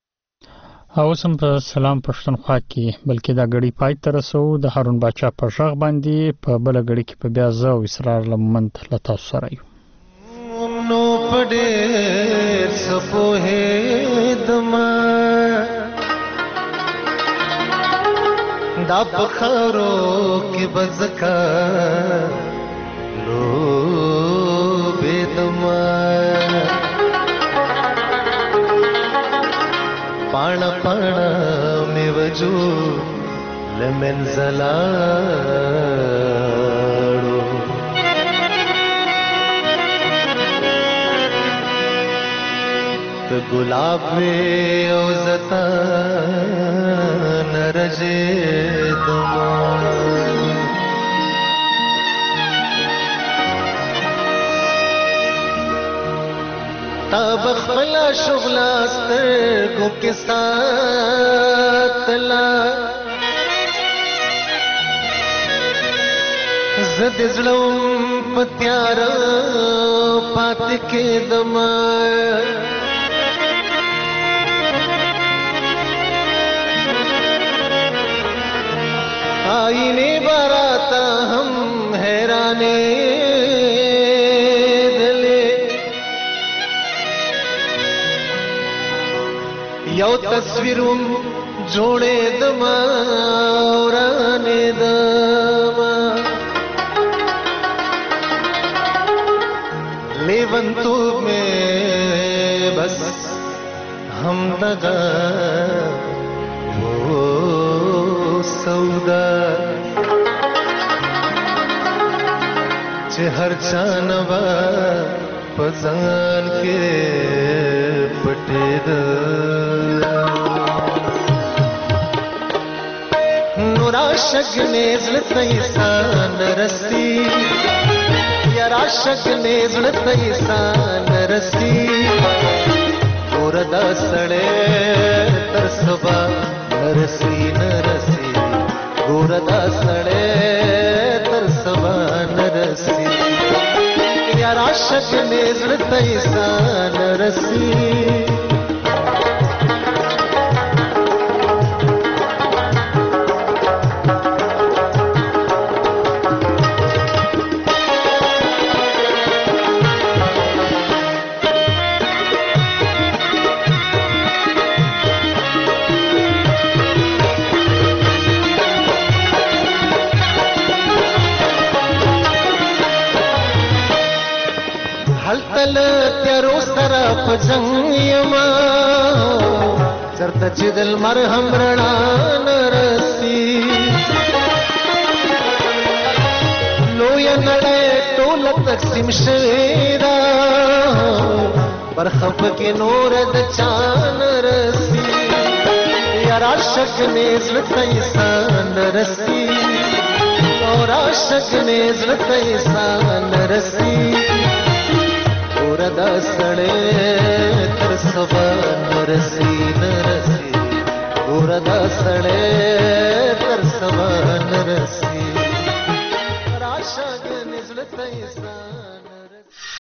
اوس هم په سلام پښتونخوا کې بلکې دا غړي پای ته رسو. د هارون باچا په ژغ باندې په بل غړي کې په بیا زو اسرار لمنت لتا سره یو نو پډې سپوهې دما دا بخارو کې بزکا لو بدما پانا پانا می وجو لمنزلاړو ته ګلاب وې او زتا نرجه دما تب خپلا شغلا سترګو کې ساتلا زد زړم پتیار پات کې دم آئینے باراتا ہم حیرانے یو تصویرم جوڑے دما اورانے دما لیونتو میں بس ہم دغا وہ سودا چه ہر چانوا پزان کے پٹے دا راشق نیزل تیسان رسی یا راشق نیزل تیسان رسی گوردا سڑے تر سبا نرسی نرسی گوردا سڑے تر سبا نرسی یا راشق نیزل تیسان رسی هلتل تیارو سره په جنګ یما چرته چې دل مرهم رڼا نرسي لوی نړۍ ټول تقسیم شوی دا پر خپ کې نور د چان رسي یار عاشق نه زړه انسان رسي اور عاشق نه زړه انسان رسي اور د سړې